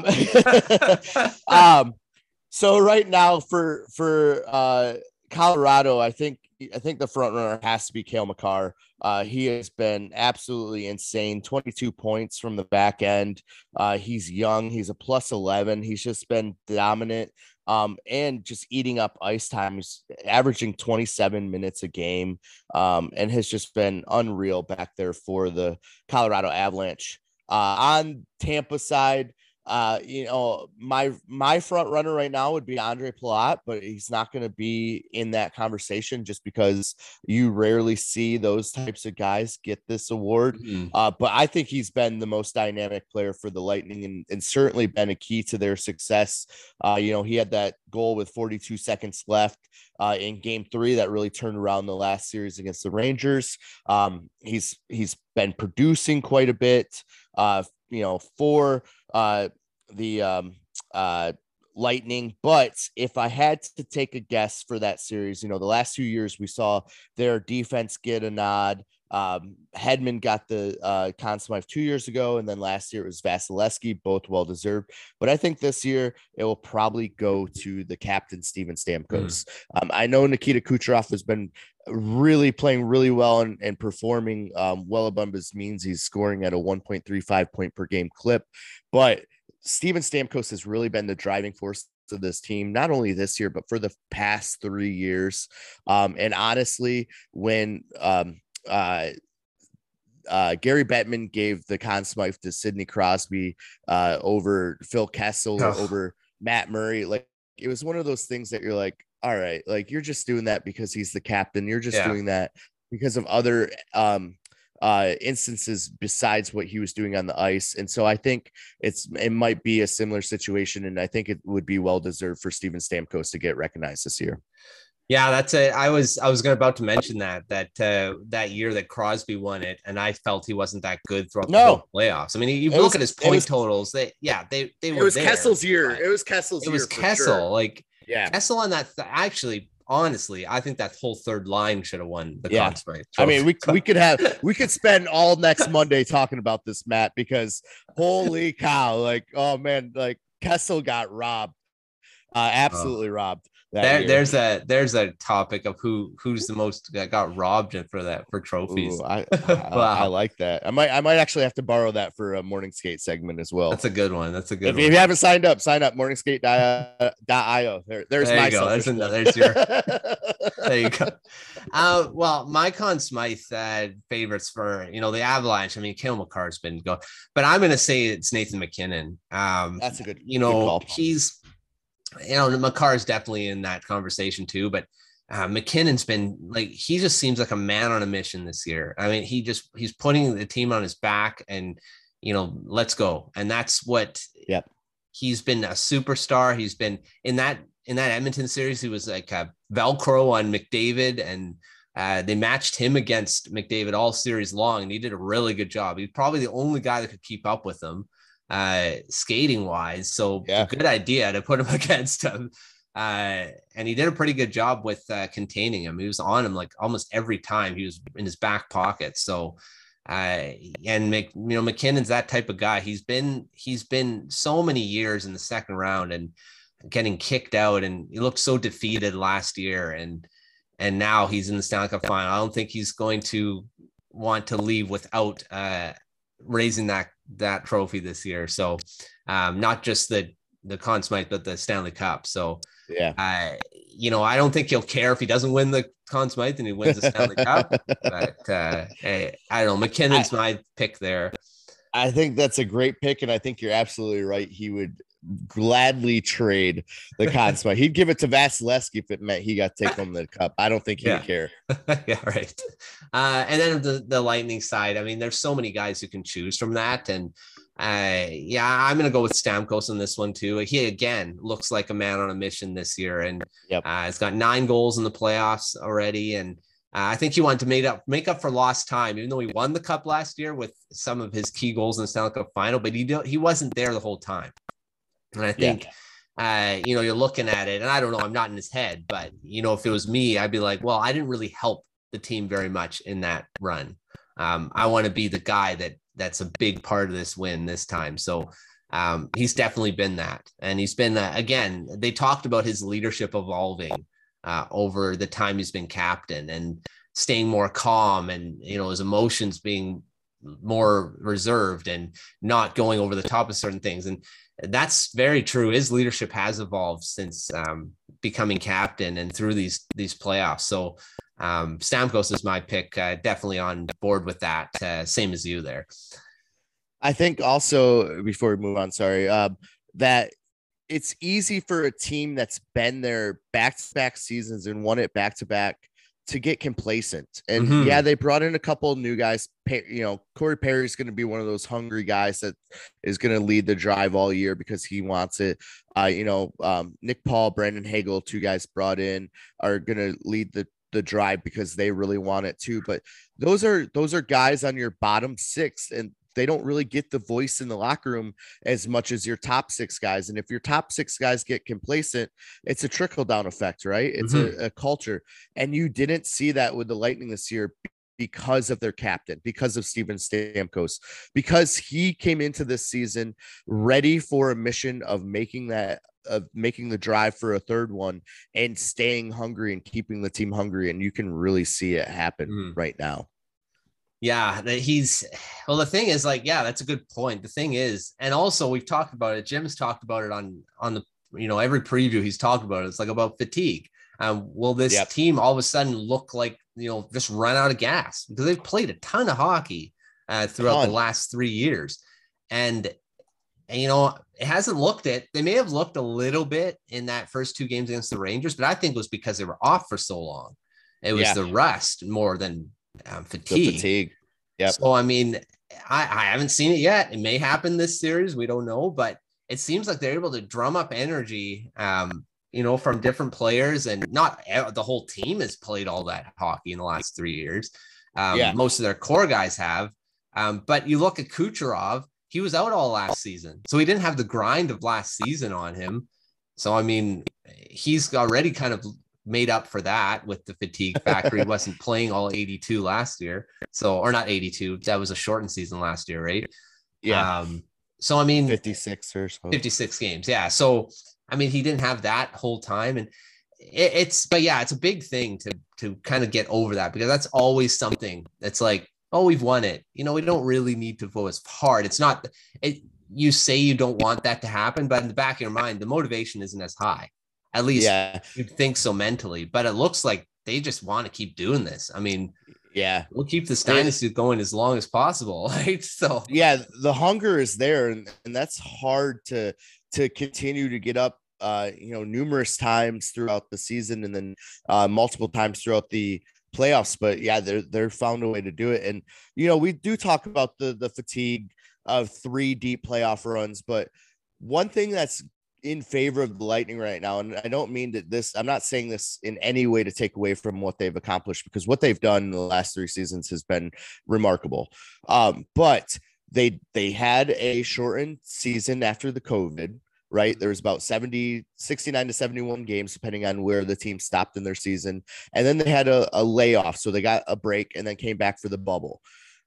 B: just kidding. Um, um, so right now for for uh, Colorado, I think I think the front runner has to be Cale Makar. Uh, he has been absolutely insane. twenty-two points from the back end. Uh, he's young. He's a plus eleven. He's just been dominant. Um, and just eating up ice time. He's averaging twenty-seven minutes a game, um, and has just been unreal back there for the Colorado Avalanche. Uh, on Tampa side, uh, you know, my my front runner right now would be Andre Palat, but he's not going to be in that conversation just because you rarely see those types of guys get this award. Mm-hmm. Uh, but I think he's been the most dynamic player for the Lightning, and, and certainly been a key to their success. Uh, you know, he had that goal with forty-two seconds left uh, in game three that really turned around the last series against the Rangers. Um, he's he's been producing quite a bit. Uh, you know, for uh, the um, uh, Lightning. But if I had to take a guess for that series, you know, the last two years we saw their defense get a nod. Um, Hedman got the uh, Conn Smythe two years ago, and then last year it was Vasilevsky, both well deserved. But I think this year it will probably go to the captain, Steven Stamkos. Mm. Um, I know Nikita Kucherov has been really playing really well and, and performing um, well above his means. He's scoring at a one point three five point per game clip, but Steven Stamkos has really been the driving force of this team, not only this year, but for the past three years. Um, and honestly, when um, uh, uh, Gary Bettman gave the Conn Smythe to Sidney Crosby uh, over Phil Kessel, oh. over Matt Murray, like it was one of those things that you're like, all right, like you're just doing that because he's the captain. You're just yeah. doing that because of other um, uh, instances besides what he was doing on the ice. And so I think it's, it might be a similar situation. And I think it would be well-deserved for Steven Stamkos to get recognized this year.
A: Yeah, that's it. I was, I was going about to mention that, that, uh, that year that Crosby won it. And I felt he wasn't that good throughout
B: no.
A: the whole playoffs. I mean, you look
B: was,
A: at his point
B: was,
A: totals. They, yeah, they, they were,
B: it was
A: there,
B: Kessel's year. It was Kessel's
A: year. It was
B: year
A: Kessel.
B: Sure.
A: Like,
B: yeah,
A: Kessel on that. Th- actually, honestly, I think that whole third line should have won the
B: yeah.
A: Conn Smythe.
B: I mean, we we could have we could spend all next Monday talking about this, Matt, because holy cow, like, oh man, like Kessel got robbed, uh, absolutely oh. robbed.
A: There, there's a there's a topic of who who's the most that got robbed for that for trophies.
B: Ooh, I, I, wow. I like that. I might I might actually have to borrow that for a morning skate segment as well.
A: That's a good one. That's a good
B: if,
A: one.
B: If you haven't signed up, sign up morning skate dot io. There, there's
A: there
B: my
A: you go. There's, an, there's your there you go. Uh, well, my Conn Smythe uh, favorites for you know the Avalanche. I mean, Cale Makar's been going, but I'm going to say it's Nathan MacKinnon. Um,
B: That's a good.
A: You know,
B: good call.
A: he's. You know, Makar is definitely in that conversation too, but uh, MacKinnon's been like, he just seems like a man on a mission this year. I mean, he just, he's putting the team on his back and, you know, let's go. And that's what
B: yep.
A: he's been a superstar. He's been in that, in that Edmonton series, he was like a Velcro on McDavid, and uh, they matched him against McDavid all series long. And he did a really good job. He's probably the only guy that could keep up with him uh skating wise, so
B: yeah.
A: good idea to put him against him, uh and he did a pretty good job with uh containing him. He was on him like almost every time. He was in his back pocket. So uh and Mc, you know MacKinnon's that type of guy. He's been he's been so many years in the second round, and getting kicked out, and he looked so defeated last year, and and now he's in the Stanley Cup final. I don't think he's going to want to leave without uh, raising that that trophy this year. So um, not just the the Conn Smythe, but the Stanley Cup. So
B: yeah,
A: uh, you know, I don't think he'll care if he doesn't win the Conn Smythe and he wins the Stanley Cup. But uh, I, I don't know. McKinnon's I, my pick there.
B: I think that's a great pick, and I think you're absolutely right. He would gladly trade the Conn Smythe. He'd give it to Vasilevsky if it meant he got to take home the cup. I don't think he'd
A: yeah.
B: care.
A: yeah, right. Uh, and then the, the Lightning side, I mean, there's so many guys who can choose from that. And uh, yeah, I'm going to go with Stamkos on this one too. He, again, looks like a man on a mission this year. And
B: yep.
A: uh, he's got nine goals in the playoffs already. And Uh, I think he wanted to make up make up for lost time, even though he won the cup last year with some of his key goals in the Stanley Cup final, but he don't, he wasn't there the whole time. And I think, yeah. uh, you know, you're looking at it, and I don't know, I'm not in his head, but, you know, if it was me, I'd be like, well, I didn't really help the team very much in that run. Um, I want to be the guy that that's a big part of this win this time. So um, he's definitely been that. And he's been, uh, again, they talked about his leadership evolving Uh, over the time he's been captain, and staying more calm, and, you know, his emotions being more reserved and not going over the top of certain things. And that's very true. His leadership has evolved since um, becoming captain and through these, these playoffs. So um, Stamkos is my pick. Uh, definitely on board with that. Uh, same as you there.
B: I think also, before we move on, sorry, uh, that it's easy for a team that's been there back-to-back seasons and won it back-to-back to get complacent. And mm-hmm. yeah, they brought in a couple of new guys. You know, Corey Perry is going to be one of those hungry guys that is going to lead the drive all year because he wants it. Uh, you know, um, Nick Paul, Brandon Hagel, two guys brought in, are going to lead the the drive because they really want it too. But those are those are guys on your bottom six, and they don't really get the voice in the locker room as much as your top six guys. And if your top six guys get complacent, it's a trickle down effect, right? It's mm-hmm. a, a culture. And you didn't see that with the Lightning this year because of their captain, because of Steven Stamkos, because he came into this season ready for a mission of making that, of making the drive for a third one and staying hungry and keeping the team hungry. And you can really see it happen mm. right now.
A: Yeah, that he's, well, the thing is, like, yeah, that's a good point. The thing is, and also we've talked about it. Jim's talked about it on, on the, you know, every preview he's talked about it. It's like about fatigue. Um, will this yep. team all of a sudden look like, you know, just run out of gas? Because they've played a ton of hockey uh, throughout the last three years. And, and, you know, it hasn't looked it. They may have looked a little bit in that first two games against the Rangers, but I think it was because they were off for so long. It was yeah. the rust more than Um, fatigue.
B: fatigue.
A: Yeah. So, I mean, I, I haven't seen it yet. It may happen this series. We don't know, but it seems like they're able to drum up energy, um, you know, from different players, and not the whole team has played all that hockey in the last three years. Um, yeah. Most of their core guys have. Um, but you look at Kucherov, he was out all last season. So he didn't have the grind of last season on him. So, I mean, he's already kind of made up for that with the fatigue factor. He wasn't playing all eighty-two last year. So, or not eighty-two, that was a shortened season last year, right?
B: Yeah.
A: Um, so, I mean,
B: fifty-six or so.
A: fifty-six games. Yeah. So, I mean, he didn't have that whole time. And it, it's, but yeah, it's a big thing to, to kind of get over that, because that's always something that's like, oh, we've won it. You know, we don't really need to go as hard. It's not, it, you say you don't want that to happen, but in the back of your mind, the motivation isn't as high. At least yeah. you'd think so mentally, but it looks like they just want to keep doing this. I mean,
B: yeah,
A: we'll keep this dynasty going as long as possible. Right. So
B: yeah, the hunger is there, and, and that's hard to, to continue to get up, uh, you know, numerous times throughout the season, and then uh, multiple times throughout the playoffs. But yeah, they're, they're found a way to do it. And, you know, we do talk about the, the fatigue of three deep playoff runs, but one thing that's in favor of the Lightning right now, and I don't mean that this, I'm not saying this in any way to take away from what they've accomplished, because what they've done in the last three seasons has been remarkable. Um, but they they had a shortened season after the COVID, right? There was about seventy, sixty-nine to seventy-one games, depending on where the team stopped in their season. And then they had a, a layoff. So they got a break and then came back for the bubble.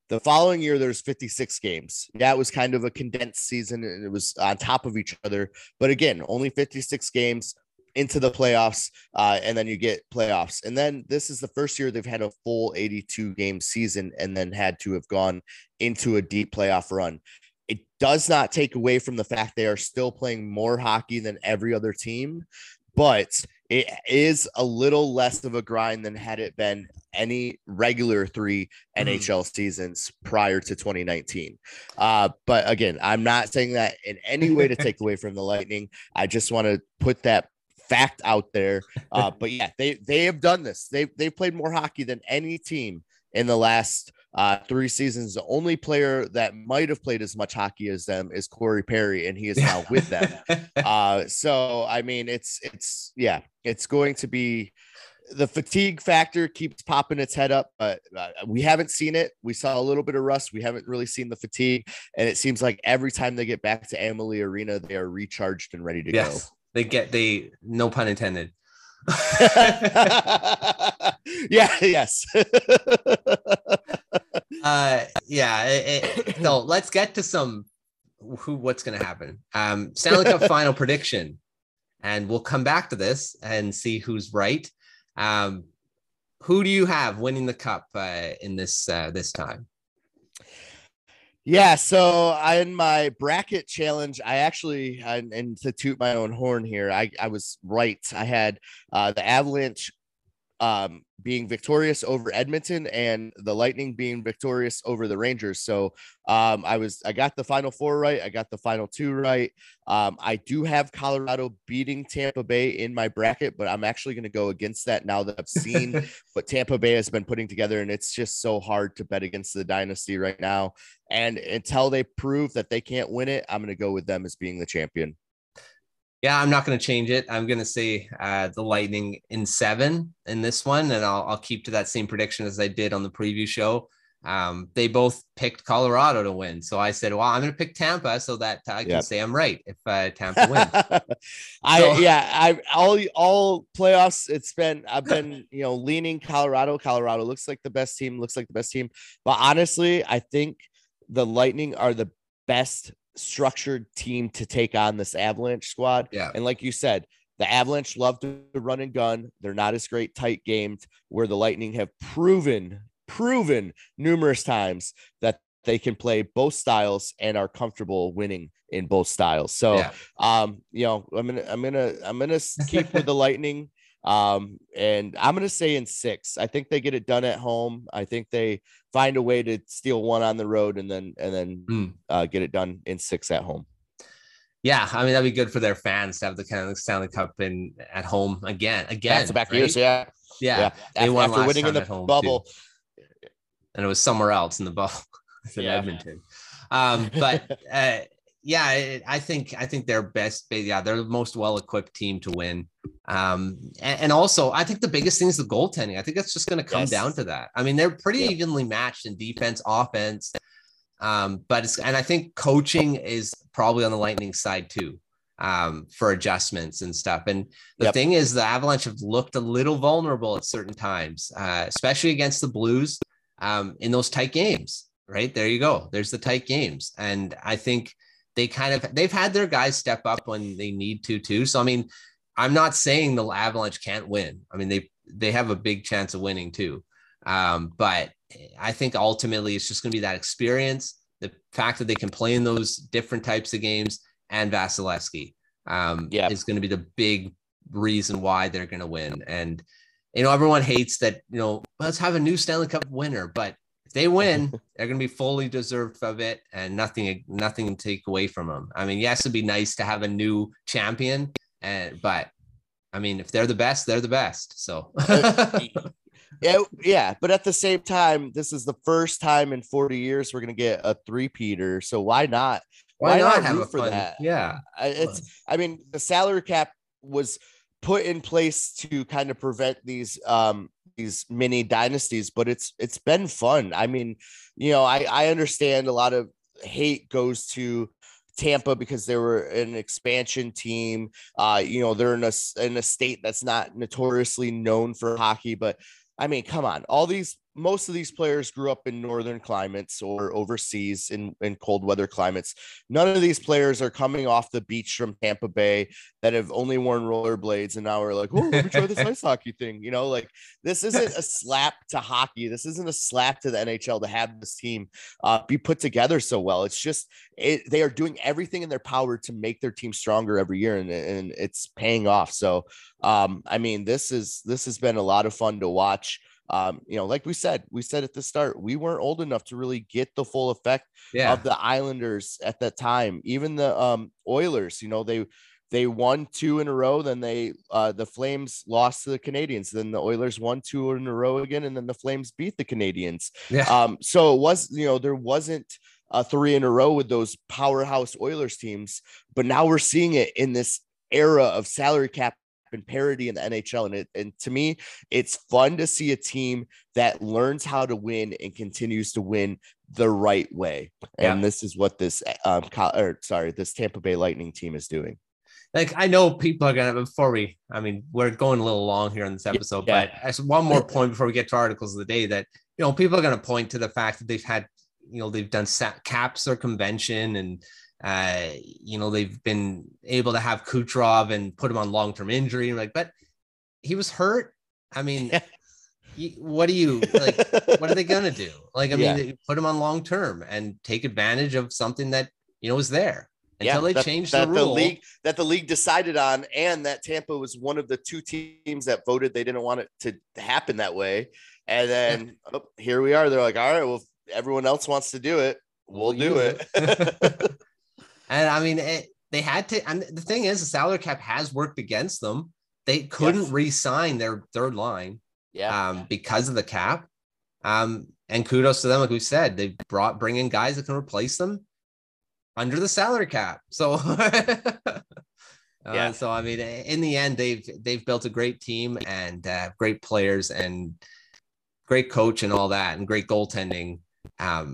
B: The following year, there's fifty-six games. Yeah, it was kind of a condensed season, and it was on top of each other. But again, only fifty-six games into the playoffs, uh, and then you get playoffs. And then this is the first year they've had a full eighty-two game season and then had to have gone into a deep playoff run. It does not take away from the fact they are still playing more hockey than every other team, but it is a little less of a grind than had it been any regular three N H L seasons prior to twenty nineteen. Uh, but again, I'm not saying that in any way to take away from the Lightning. I just want to put that fact out there. Uh, but yeah, they they have done this. They they've played more hockey than any team in the last uh, three seasons. The only player that might have played as much hockey as them is Corey Perry, and he is now with them. Uh, so I mean, it's it's yeah, it's going to be. The fatigue factor keeps popping its head up, but uh, we haven't seen it. We saw a little bit of rust. We haven't really seen the fatigue. And it seems like every time they get back to Amalie Arena, they are recharged and ready to
A: yes,
B: go.
A: They get, they, no pun intended.
B: yeah. Yes.
A: uh, yeah. It, it, so let's get to some, who, what's going to happen. Um, Stanley Cup final prediction. And we'll come back to this and see who's right. Um, who do you have winning the cup uh, in this uh, this time?
B: Yeah, so I, in my bracket challenge, I actually, and, and to toot my own horn here, I, I was right. I had uh, the Avalanche um, being victorious over Edmonton and the Lightning being victorious over the Rangers. So um, I was, I got the final four right. I got the final two right. Um, I do have Colorado beating Tampa Bay in my bracket, but I'm actually going to go against that now that I've seen what Tampa Bay has been putting together. And it's just so hard to bet against the dynasty right now. And until they prove that they can't win it, I'm going to go with them as being the champion.
A: Yeah, I'm not going to change it. I'm going to say uh, the Lightning in seven in this one, and I'll, I'll keep to that same prediction as I did on the preview show. Um, they both picked Colorado to win. So I said, well, I'm going to pick Tampa so that I can yep. say I'm right if uh, Tampa wins.
B: I, so, yeah, I, all, all playoffs, it's been, I've been, you know, leaning Colorado. Colorado looks like the best team, looks like the best team. But honestly, I think the Lightning are the best structured team to take on this Avalanche squad.
A: Yeah.
B: And like you said, the Avalanche love to run and gun. They're not as great tight gamed, where the Lightning have proven, proven numerous times that they can play both styles and are comfortable winning in both styles. So, yeah. um, you know, I'm going to, I'm going to, I'm going to keep with the Lightning. Um, and I'm going to say in six. I think they get it done at home. I think they find a way to steal one on the road and then, and then mm. uh, get it done in six at home.
A: Yeah. I mean, that'd be good for their fans to have the kind of Stanley Cup in at home again, again.
B: That's the back
A: right?
B: years. Yeah.
A: Yeah.
B: yeah.
A: They
B: after,
A: won
B: after winning in the bubble.
A: Too. And it was somewhere else in the bubble in yeah. Edmonton. Um, but, uh, yeah, I think I think they're best. Yeah, they're the most well-equipped team to win. Um, and, and also, I think the biggest thing is the goaltending. I think it's just going to come yes. down to that. I mean, they're pretty yeah. evenly matched in defense, offense. Um, but it's, and I think coaching is probably on the Lightning side too, um, for adjustments and stuff. And the yep. thing is, the Avalanche have looked a little vulnerable at certain times, uh, especially against the Blues um, in those tight games. Right there, you go. There's the tight games, and I think. They kind of, they've had their guys step up when they need to too. So, I mean, I'm not saying the Avalanche can't win. I mean, they, they have a big chance of winning too. Um, but I think ultimately it's just going to be that experience, the fact that they can play in those different types of games, and Vasilevsky um, yeah. is going to be the big reason why they're going to win. And, you know, everyone hates that, you know, let's have a new Stanley Cup winner, but if they win, they're going to be fully deserved of it, and nothing, nothing to take away from them. I mean, yes, it'd be nice to have a new champion, and but I mean, if they're the best, they're the best. So,
B: yeah, yeah. But at the same time, this is the first time in forty years we're going to get a three-peater. So why not?
A: Why, why not, not
B: have
A: root
B: for
A: fun?
B: that?
A: Yeah,
B: it's. I mean, the salary cap was put in place to kind of prevent these. Um, these mini dynasties, but it's it's been fun. I mean, you know, I I understand a lot of hate goes to Tampa because they were an expansion team. Uh, you know, they're in a in a state that's not notoriously known for hockey, but I mean, come on, all these most of these players grew up in northern climates or overseas in, in cold weather climates. None of these players are coming off the beach from Tampa Bay that have only worn rollerblades and now we're like, oh, let me try this ice hockey thing. You know, like this isn't a slap to hockey. This isn't a slap to the N H L to have this team uh, be put together so well. It's just it, they are doing everything in their power to make their team stronger every year, and, and it's paying off. So, um, I mean, this is this has been a lot of fun to watch. Um, you know, like we said, we said at the start, we weren't old enough to really get the full effect yeah. of the Islanders at that time. Even the um, Oilers, you know, they they won two in a row. Then they uh, the Flames lost to the Canadians. Then the Oilers won two in a row again, and then the Flames beat the Canadians. Yeah. Um, so it was, you know, there wasn't a three in a row with those powerhouse Oilers teams, but now we're seeing it in this era of salary cap and parity in the N H L. And it, and to me, it's fun to see a team that learns how to win and continues to win the right way. And yeah. this is what this, um, or sorry, this Tampa Bay Lightning team is doing.
A: Like, I know people are going to, before we, I mean, we're going a little long here in this episode, yeah. but as one more point before we get to articles of the day that, you know, people are going to point to the fact that they've had, you know, they've done cap circumvention and, Uh, you know, they've been able to have Kucherov and put him on long-term injury. Like, but he was hurt. I mean, yeah. you, what do you like? What are they gonna do? Like, I yeah. mean, put him on long-term and take advantage of something that you know is there until yeah, they that, change
B: that
A: the rule
B: the league that the league decided on, and that Tampa was one of the two teams that voted they didn't want it to happen that way. And then yeah. oh, here we are. They're like, all right, well, if everyone else wants to do it, we'll, we'll do it.
A: it. And I mean, it, they had to, and the thing is, the salary cap has worked against them. They couldn't yes. re-sign their third line yeah. um, because of the cap. Um, and kudos to them. Like we said, they brought, bring in guys that can replace them under the salary cap. So, uh, yeah. so I mean, in the end, they've, they've built a great team and uh, great players and great coach and all that, and great goaltending. Um,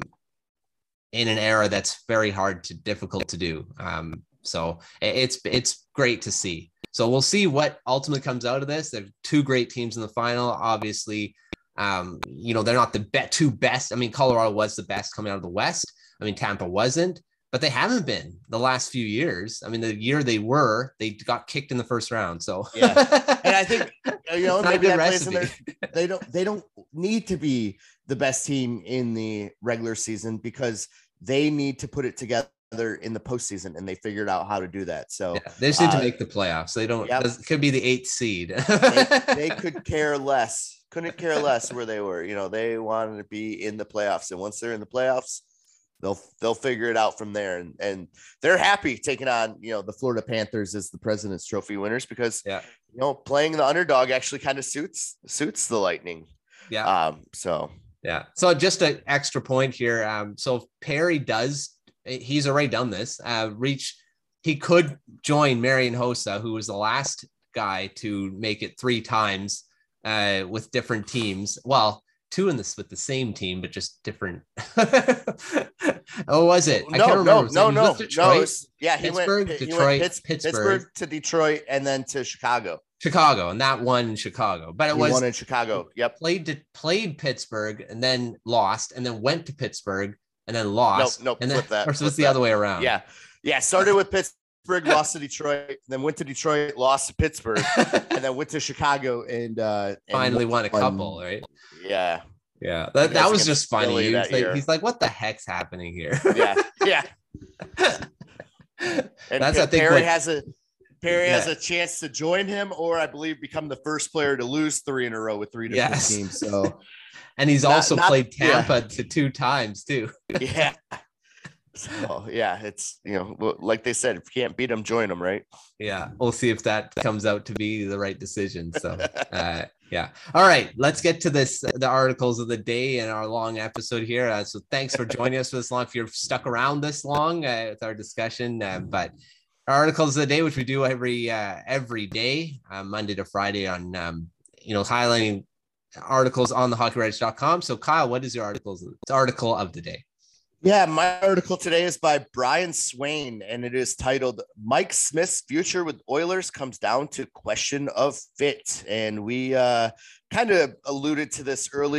A: in an era that's very hard to difficult to do. Um, so it's, it's great to see. So we'll see what ultimately comes out of this. There are two great teams in the final. Obviously, um, you know, they're not the be- two best. I mean, Colorado was the best coming out of the West. I mean, Tampa wasn't, but they haven't been the last few years. I mean, the year they were, they got kicked in the first round. So
B: yeah. And I think, you know, maybe that plays in their, they don't, they don't need to be the best team in the regular season because they need to put it together in the postseason, and they figured out how to do that. So
A: yeah, they just need uh, to make the playoffs. They don't, yep. it could be the eighth seed.
B: they, they could care less, couldn't care less where they were. You know, they wanted to be in the playoffs. And once they're in the playoffs, they'll, they'll figure it out from there. And, and they're happy taking on, you know, the Florida Panthers as the President's Trophy winners because,
A: yeah.
B: you know, playing the underdog actually kind of suits, suits the Lightning.
A: Yeah.
B: Um, so,
A: Yeah. So just an extra point here. Um, so if Perry does, he's already done this, uh, reach, he could join Marian Hossa, who was the last guy to make it three times uh, with different teams. Well, two in this with the same team, but just different. Oh, was it? I
B: no,
A: can't remember.
B: no, no, no,
A: Detroit,
B: no. Was, yeah, he
A: Pittsburgh,
B: went,
A: Detroit,
B: he went Pitts,
A: Pittsburgh.
B: Pittsburgh to Detroit, and then to Chicago.
A: Chicago, and that won in Chicago, but it
B: he
A: was
B: won in Chicago. Yep,
A: played to, played Pittsburgh, and then lost, and then went to Pittsburgh, and then lost.
B: Nope, nope.
A: And then,
B: flip that.
A: Or so it's
B: that.
A: the other way around.
B: Yeah, yeah. Started with Pittsburgh, lost to Detroit, then went to Detroit, lost to Pittsburgh, and then went to Chicago, and uh,
A: finally
B: and
A: won a couple. Right?
B: Yeah,
A: yeah. That that was just funny. He was like, he's like, "What the heck's happening here?"
B: Yeah, yeah. And That's I think Perry what, has a. Perry yeah. has a chance to join him, or I believe become the first player to lose three in a row with three different yes. teams. So,
A: and he's not, also not, played Tampa
B: yeah.
A: to two times too.
B: Yeah. So yeah, it's, you know, like they said, if you can't beat them, join them, right?
A: Yeah, we'll see if that comes out to be the right decision. So, uh, yeah. All right, let's get to this, the articles of the day and our long episode here. Uh, so thanks for joining us for this long. If you're stuck around this long uh, with our discussion, uh, but. Articles of the day, which we do every uh, every day, uh, Monday to Friday, on um, you know, highlighting articles on the hockey writers dot com. So, Kyle, what is your articles article of the day?
B: Yeah, my article today is by Brian Swain, and it is titled "Mike Smith's Future with Oilers Comes Down to Question of Fit." And we uh, kind of alluded to this earlier.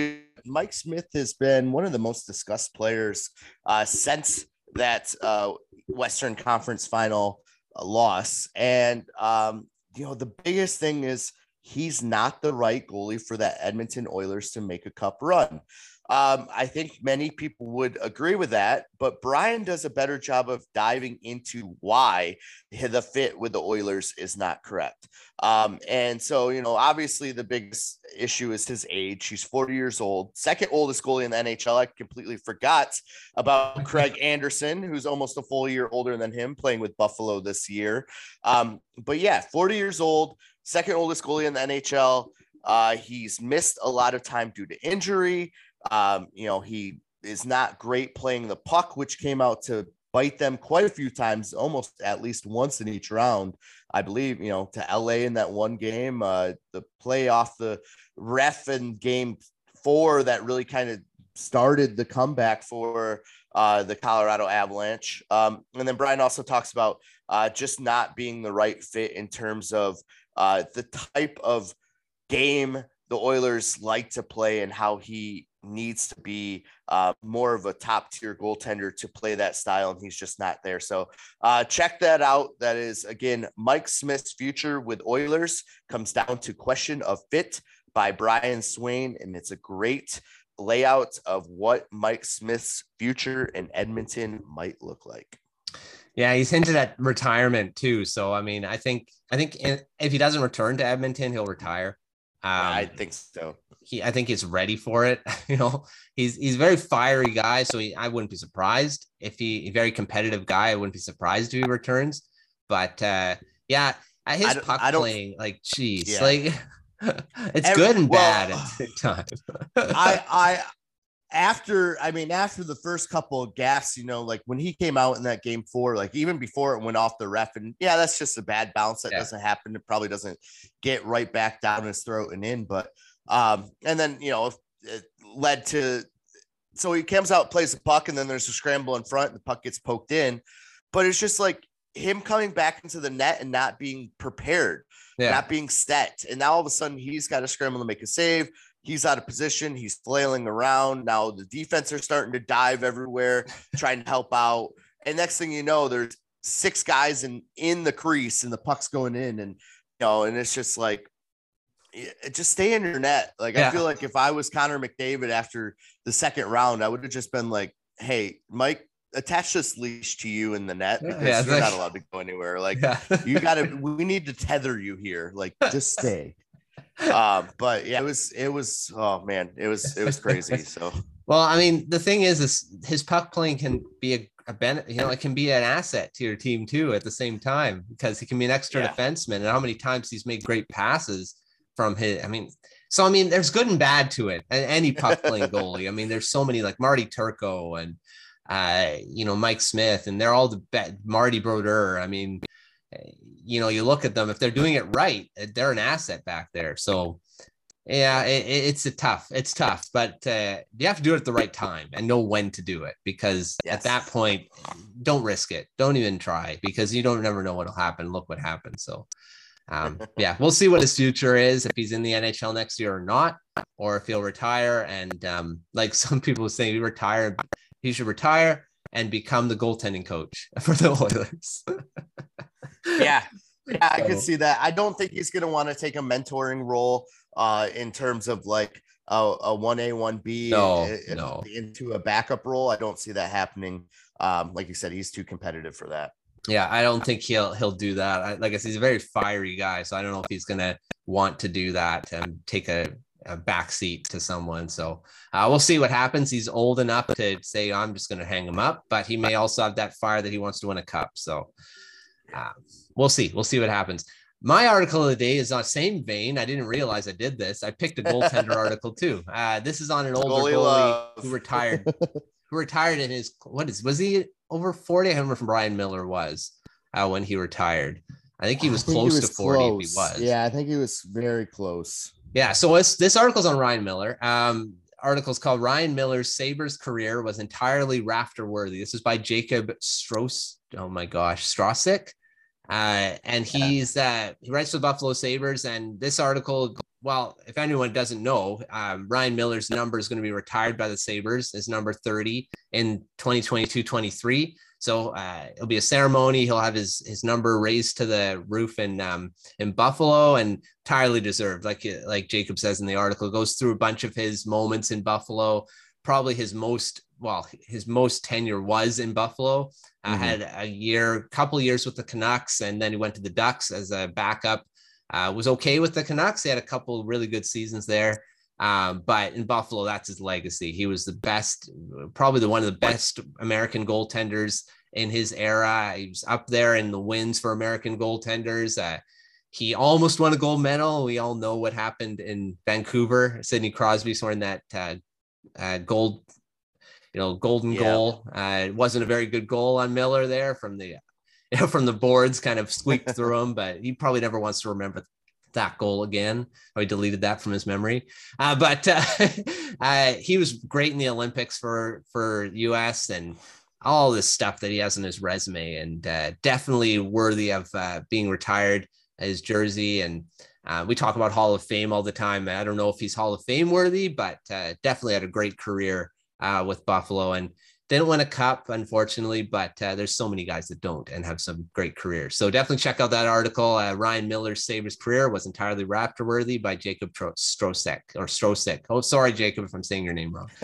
B: Mike Smith has been one of the most discussed players uh, since that uh, Western Conference final uh, loss. And, um, you know, the biggest thing is he's not the right goalie for that Edmonton Oilers to make a cup run. Um, I think many people would agree with that, but Brian does a better job of diving into why the fit with the Oilers is not correct. Um, and so, you know, obviously the biggest issue is his age. He's forty years old, second oldest goalie in the N H L. I completely forgot about Craig Anderson, who's almost a full year older than him, playing with Buffalo this year. Um, but yeah, forty years old, second oldest goalie in the N H L. Uh, he's missed a lot of time due to injury. Um, you know, he is not great playing the puck, which came out to bite them quite a few times, almost at least once in each round, I believe, you know, to L A in that one game, uh, the play off the ref in game four that really kind of started the comeback for uh, the Colorado Avalanche. Um, and then Brian also talks about uh, just not being the right fit in terms of uh, the type of game the Oilers like to play and how he needs to be uh, more of a top tier goaltender to play that style. And he's just not there. So uh, check that out. That is, again, Mike Smith's future with Oilers comes down to Question of Fit by Brian Swain. And it's a great layout of what Mike Smith's future in Edmonton might look like.
A: Yeah, he's hinted at retirement too. So, I mean, I think, I think if he doesn't return to Edmonton, he'll retire. Um,
B: yeah, I think so.
A: He, I think he's ready for it. You know, he's he's a very fiery guy, so he, I wouldn't be surprised if he a very competitive guy. I wouldn't be surprised if he returns. But uh, yeah, at his puck playing, like, geez, yeah. like it's Every, good and well, bad at the same time.
B: I I after I mean after the first couple of gaffes, you know, like when he came out in that game four, like even before it went off the ref, and yeah, that's just a bad bounce that yeah. doesn't happen. It probably doesn't get right back down his throat and in, but um, and then you know it led to so he comes out, plays the puck, and then there's a scramble in front, and the puck gets poked in, but it's just like him coming back into the net and not being prepared, yeah. not being set, and now all of a sudden he's got to scramble to make a save. He's out of position. He's flailing around. Now the defense are starting to dive everywhere, trying to help out. And next thing you know, there's six guys in, in the crease and the puck's going in. And, you know, and it's just like, it, just stay in your net. Like, yeah. I feel like if I was Connor McDavid after the second round, I would have just been like, hey, Mike, attach this leash to you in the net because yeah, you're like, not allowed to go anywhere. Like, yeah. you got to, we need to tether you here. Like, just stay. um but yeah, it was it was oh man it was it was crazy. So
A: well, I mean, the thing is is his puck playing can be a, a benefit, you know, it can be an asset to your team too at the same time, because he can be an extra yeah. defenseman, and how many times he's made great passes from his I mean so I mean there's good and bad to it, and any puck playing goalie. I mean, there's so many, like Marty Turco and uh you know Mike Smith, and they're all the best. Marty Brodeur. I mean, you know, you look at them, if they're doing it right, they're an asset back there. So yeah, it, it's a tough, it's tough, but uh, you have to do it at the right time and know when to do it, because yes. at that point, don't risk it. Don't even try, because you don't never know what'll happen. Look what happened. So um, yeah, we'll see what his future is, if he's in the N H L next year or not, or if he'll retire. And um, like some people saying, he retire, he should retire and become the goaltending coach for the Oilers.
B: yeah. Yeah, I could see that. I don't think he's going to want to take a mentoring role uh, in terms of like a, a one A, one B
A: no,
B: in,
A: no.
B: into a backup role. I don't see that happening. Um, like you said, he's too competitive for that.
A: Yeah, I don't think he'll he'll do that. I, like I said, he's a very fiery guy, so I don't know if he's going to want to do that and take a, a backseat to someone. So uh, we'll see what happens. He's old enough to say, I'm just going to hang him up, but he may also have that fire that he wants to win a cup. So uh, we'll see. We'll see what happens. My article of the day is on the same vein. I didn't realize I did this. I picked a goaltender article too. Uh, this is on an older goalie, goalie who retired, who retired in his, what is, was he over forty? I don't remember if Brian Miller was uh, when he retired. I think he was think close he was to forty. Close. If he was.
B: Yeah, I think he was very close.
A: Yeah. So it's, this article's on Ryan Miller. Um, article's called Ryan Miller's Sabres career was entirely rafter worthy. This is by Jacob Stross. Oh my gosh. Strosick. Uh, and he's, uh, he writes for the Buffalo Sabres, and this article well, if anyone doesn't know, um, Ryan Miller's number is going to be retired by the Sabres as number thirty in twenty twenty-two twenty-three. So uh, it'll be a ceremony. He'll have his his number raised to the roof in um, in Buffalo, and entirely deserved. Like like Jacob says in the article, goes through a bunch of his moments in Buffalo. Probably his most well, his most tenure was in Buffalo. I mm-hmm. had a year, couple years with the Canucks, and then he went to the Ducks as a backup. Uh, was okay with the Canucks. He had a couple really good seasons there. Um, but in Buffalo, that's his legacy. He was the best, probably the one of the best American goaltenders in his era. He was up there in the wins for American goaltenders. Uh, he almost won a gold medal. We all know what happened in Vancouver. Sidney Crosby scoring that uh, uh, gold, you know, golden yeah. goal. Uh, it wasn't a very good goal on Miller there from the You know, from the boards, kind of squeaked through him, but he probably never wants to remember that goal again. Or he deleted that from his memory. Uh, but uh, uh, he was great in the Olympics for for U S and all this stuff that he has on his resume, and uh, definitely worthy of uh, being retired. His jersey, and uh, we talk about Hall of Fame all the time. I don't know if he's Hall of Fame worthy, but uh, definitely had a great career uh, with Buffalo, and didn't win a cup, unfortunately, but uh, there's so many guys that don't and have some great careers. So definitely check out that article. Uh, Ryan Miller's Sabres career was entirely Raptor worthy by Jacob Strosek or Strosek. Oh, sorry, Jacob, if I'm saying your name wrong.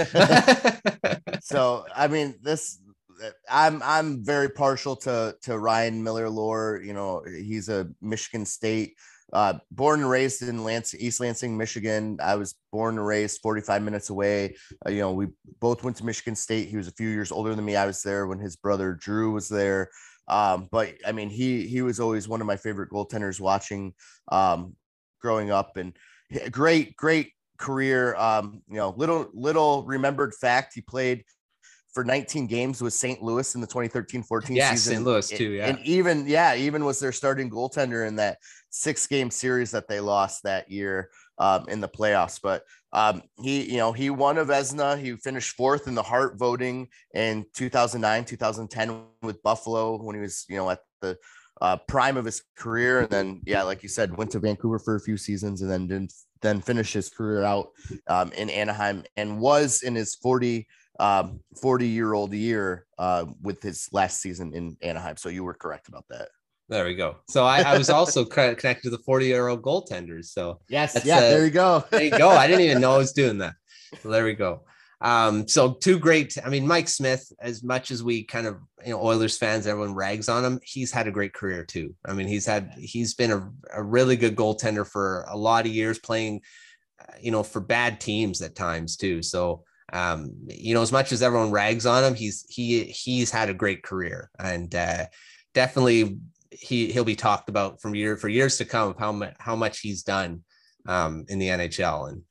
B: So, I mean, this, I'm, I'm very partial to, to Ryan Miller lore. You know, he's a Michigan State, Uh, born and raised in Lansing, East Lansing, Michigan. I was born and raised forty-five minutes away. Uh, you know, we both went to Michigan State. He was a few years older than me. I was there when his brother Drew was there. Um, but I mean, he he was always one of my favorite goaltenders watching um, growing up, and great, great career. Um, you know, little little remembered fact: he played for nineteen games with Saint Louis in the twenty thirteen fourteen
A: yeah,
B: season.
A: Saint Louis too, yeah.
B: And even, yeah, even was their starting goaltender in that six game series that they lost that year um, in the playoffs. But um, he, you know, he won a Vezina. He finished fourth in the Hart voting in two thousand nine, two thousand ten with Buffalo when he was, you know, at the uh, prime of his career. And then, yeah, like you said, went to Vancouver for a few seasons and then didn't then finish his career out um, in Anaheim, and was in his forty um forty year old year uh with his last season in Anaheim. So you were correct about that.
A: There we go. So I, I was also connected to the forty year old goaltenders. So
B: yes, yeah, uh, there you go.
A: There you go. I didn't even know I was doing that. So there we go. Um, so two great. I mean, Mike Smith, as much as we kind of, you know, Oilers fans, everyone rags on him, he's had a great career too. I mean, he's had he's been a, a really good goaltender for a lot of years, playing, you know, for bad teams at times too. So Um, you know, as much as everyone rags on him, he's he he's had a great career, and uh, definitely he he'll be talked about from year for years to come of how much how much he's done um, in the N H L. And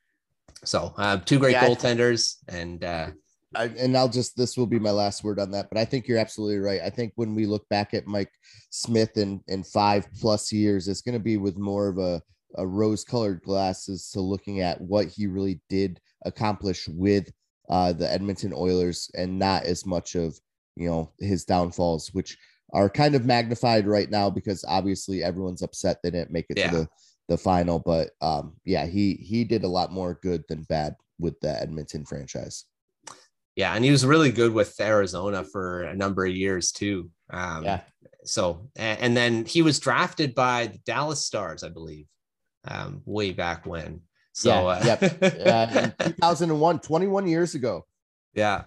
A: so uh, two great yeah, goaltenders, and uh,
B: I, and I'll just this will be my last word on that. But I think you're absolutely right. I think when we look back at Mike Smith in in five plus years, it's going to be with more of a a rose colored glasses to looking at what he really did accomplish with uh, the Edmonton Oilers, and not as much of, you know, his downfalls, which are kind of magnified right now because obviously everyone's upset they didn't make it yeah. to the, the final. But um, yeah, he, he did a lot more good than bad with the Edmonton franchise.
A: Yeah. And he was really good with Arizona for a number of years too. Um, yeah. So, and then he was drafted by the Dallas Stars, I believe, um, way back when. So, yeah, uh, yep. uh,
B: two thousand one, twenty-one years ago.
A: Yeah.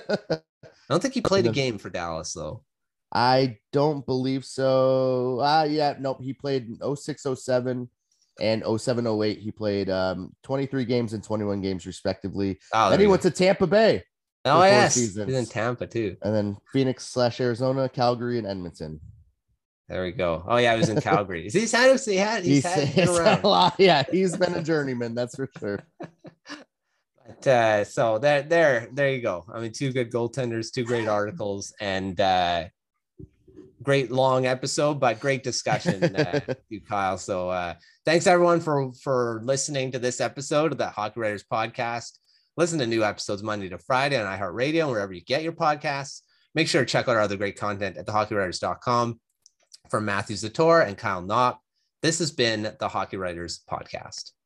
A: I don't think he played a game for Dallas, though.
B: I don't believe so. Uh, yeah, nope. He played in oh six oh seven and oh seven oh eight. He played um, twenty-three games and twenty-one games, respectively. Oh, then he went go. to Tampa Bay.
A: Oh, yes. He's in Tampa, too.
B: And then Phoenix slash Arizona, Calgary, and Edmonton.
A: There we go. Oh yeah, I was in Calgary. He's had he had he's, he's, had,
B: he's had a lot. Yeah, he's been a journeyman, that's for sure.
A: But uh, so there, there, there you go. I mean, two good goaltenders, two great articles, and uh, great long episode, but great discussion, uh, you Kyle. So uh, thanks everyone for for listening to this episode of the Hockey Writers Podcast. Listen to new episodes Monday to Friday on iHeartRadio and wherever you get your podcasts. Make sure to check out our other great content at the hockey writers dot com. From Matthew Zator and Kyle Knopp, this has been the Hockey Writers Podcast.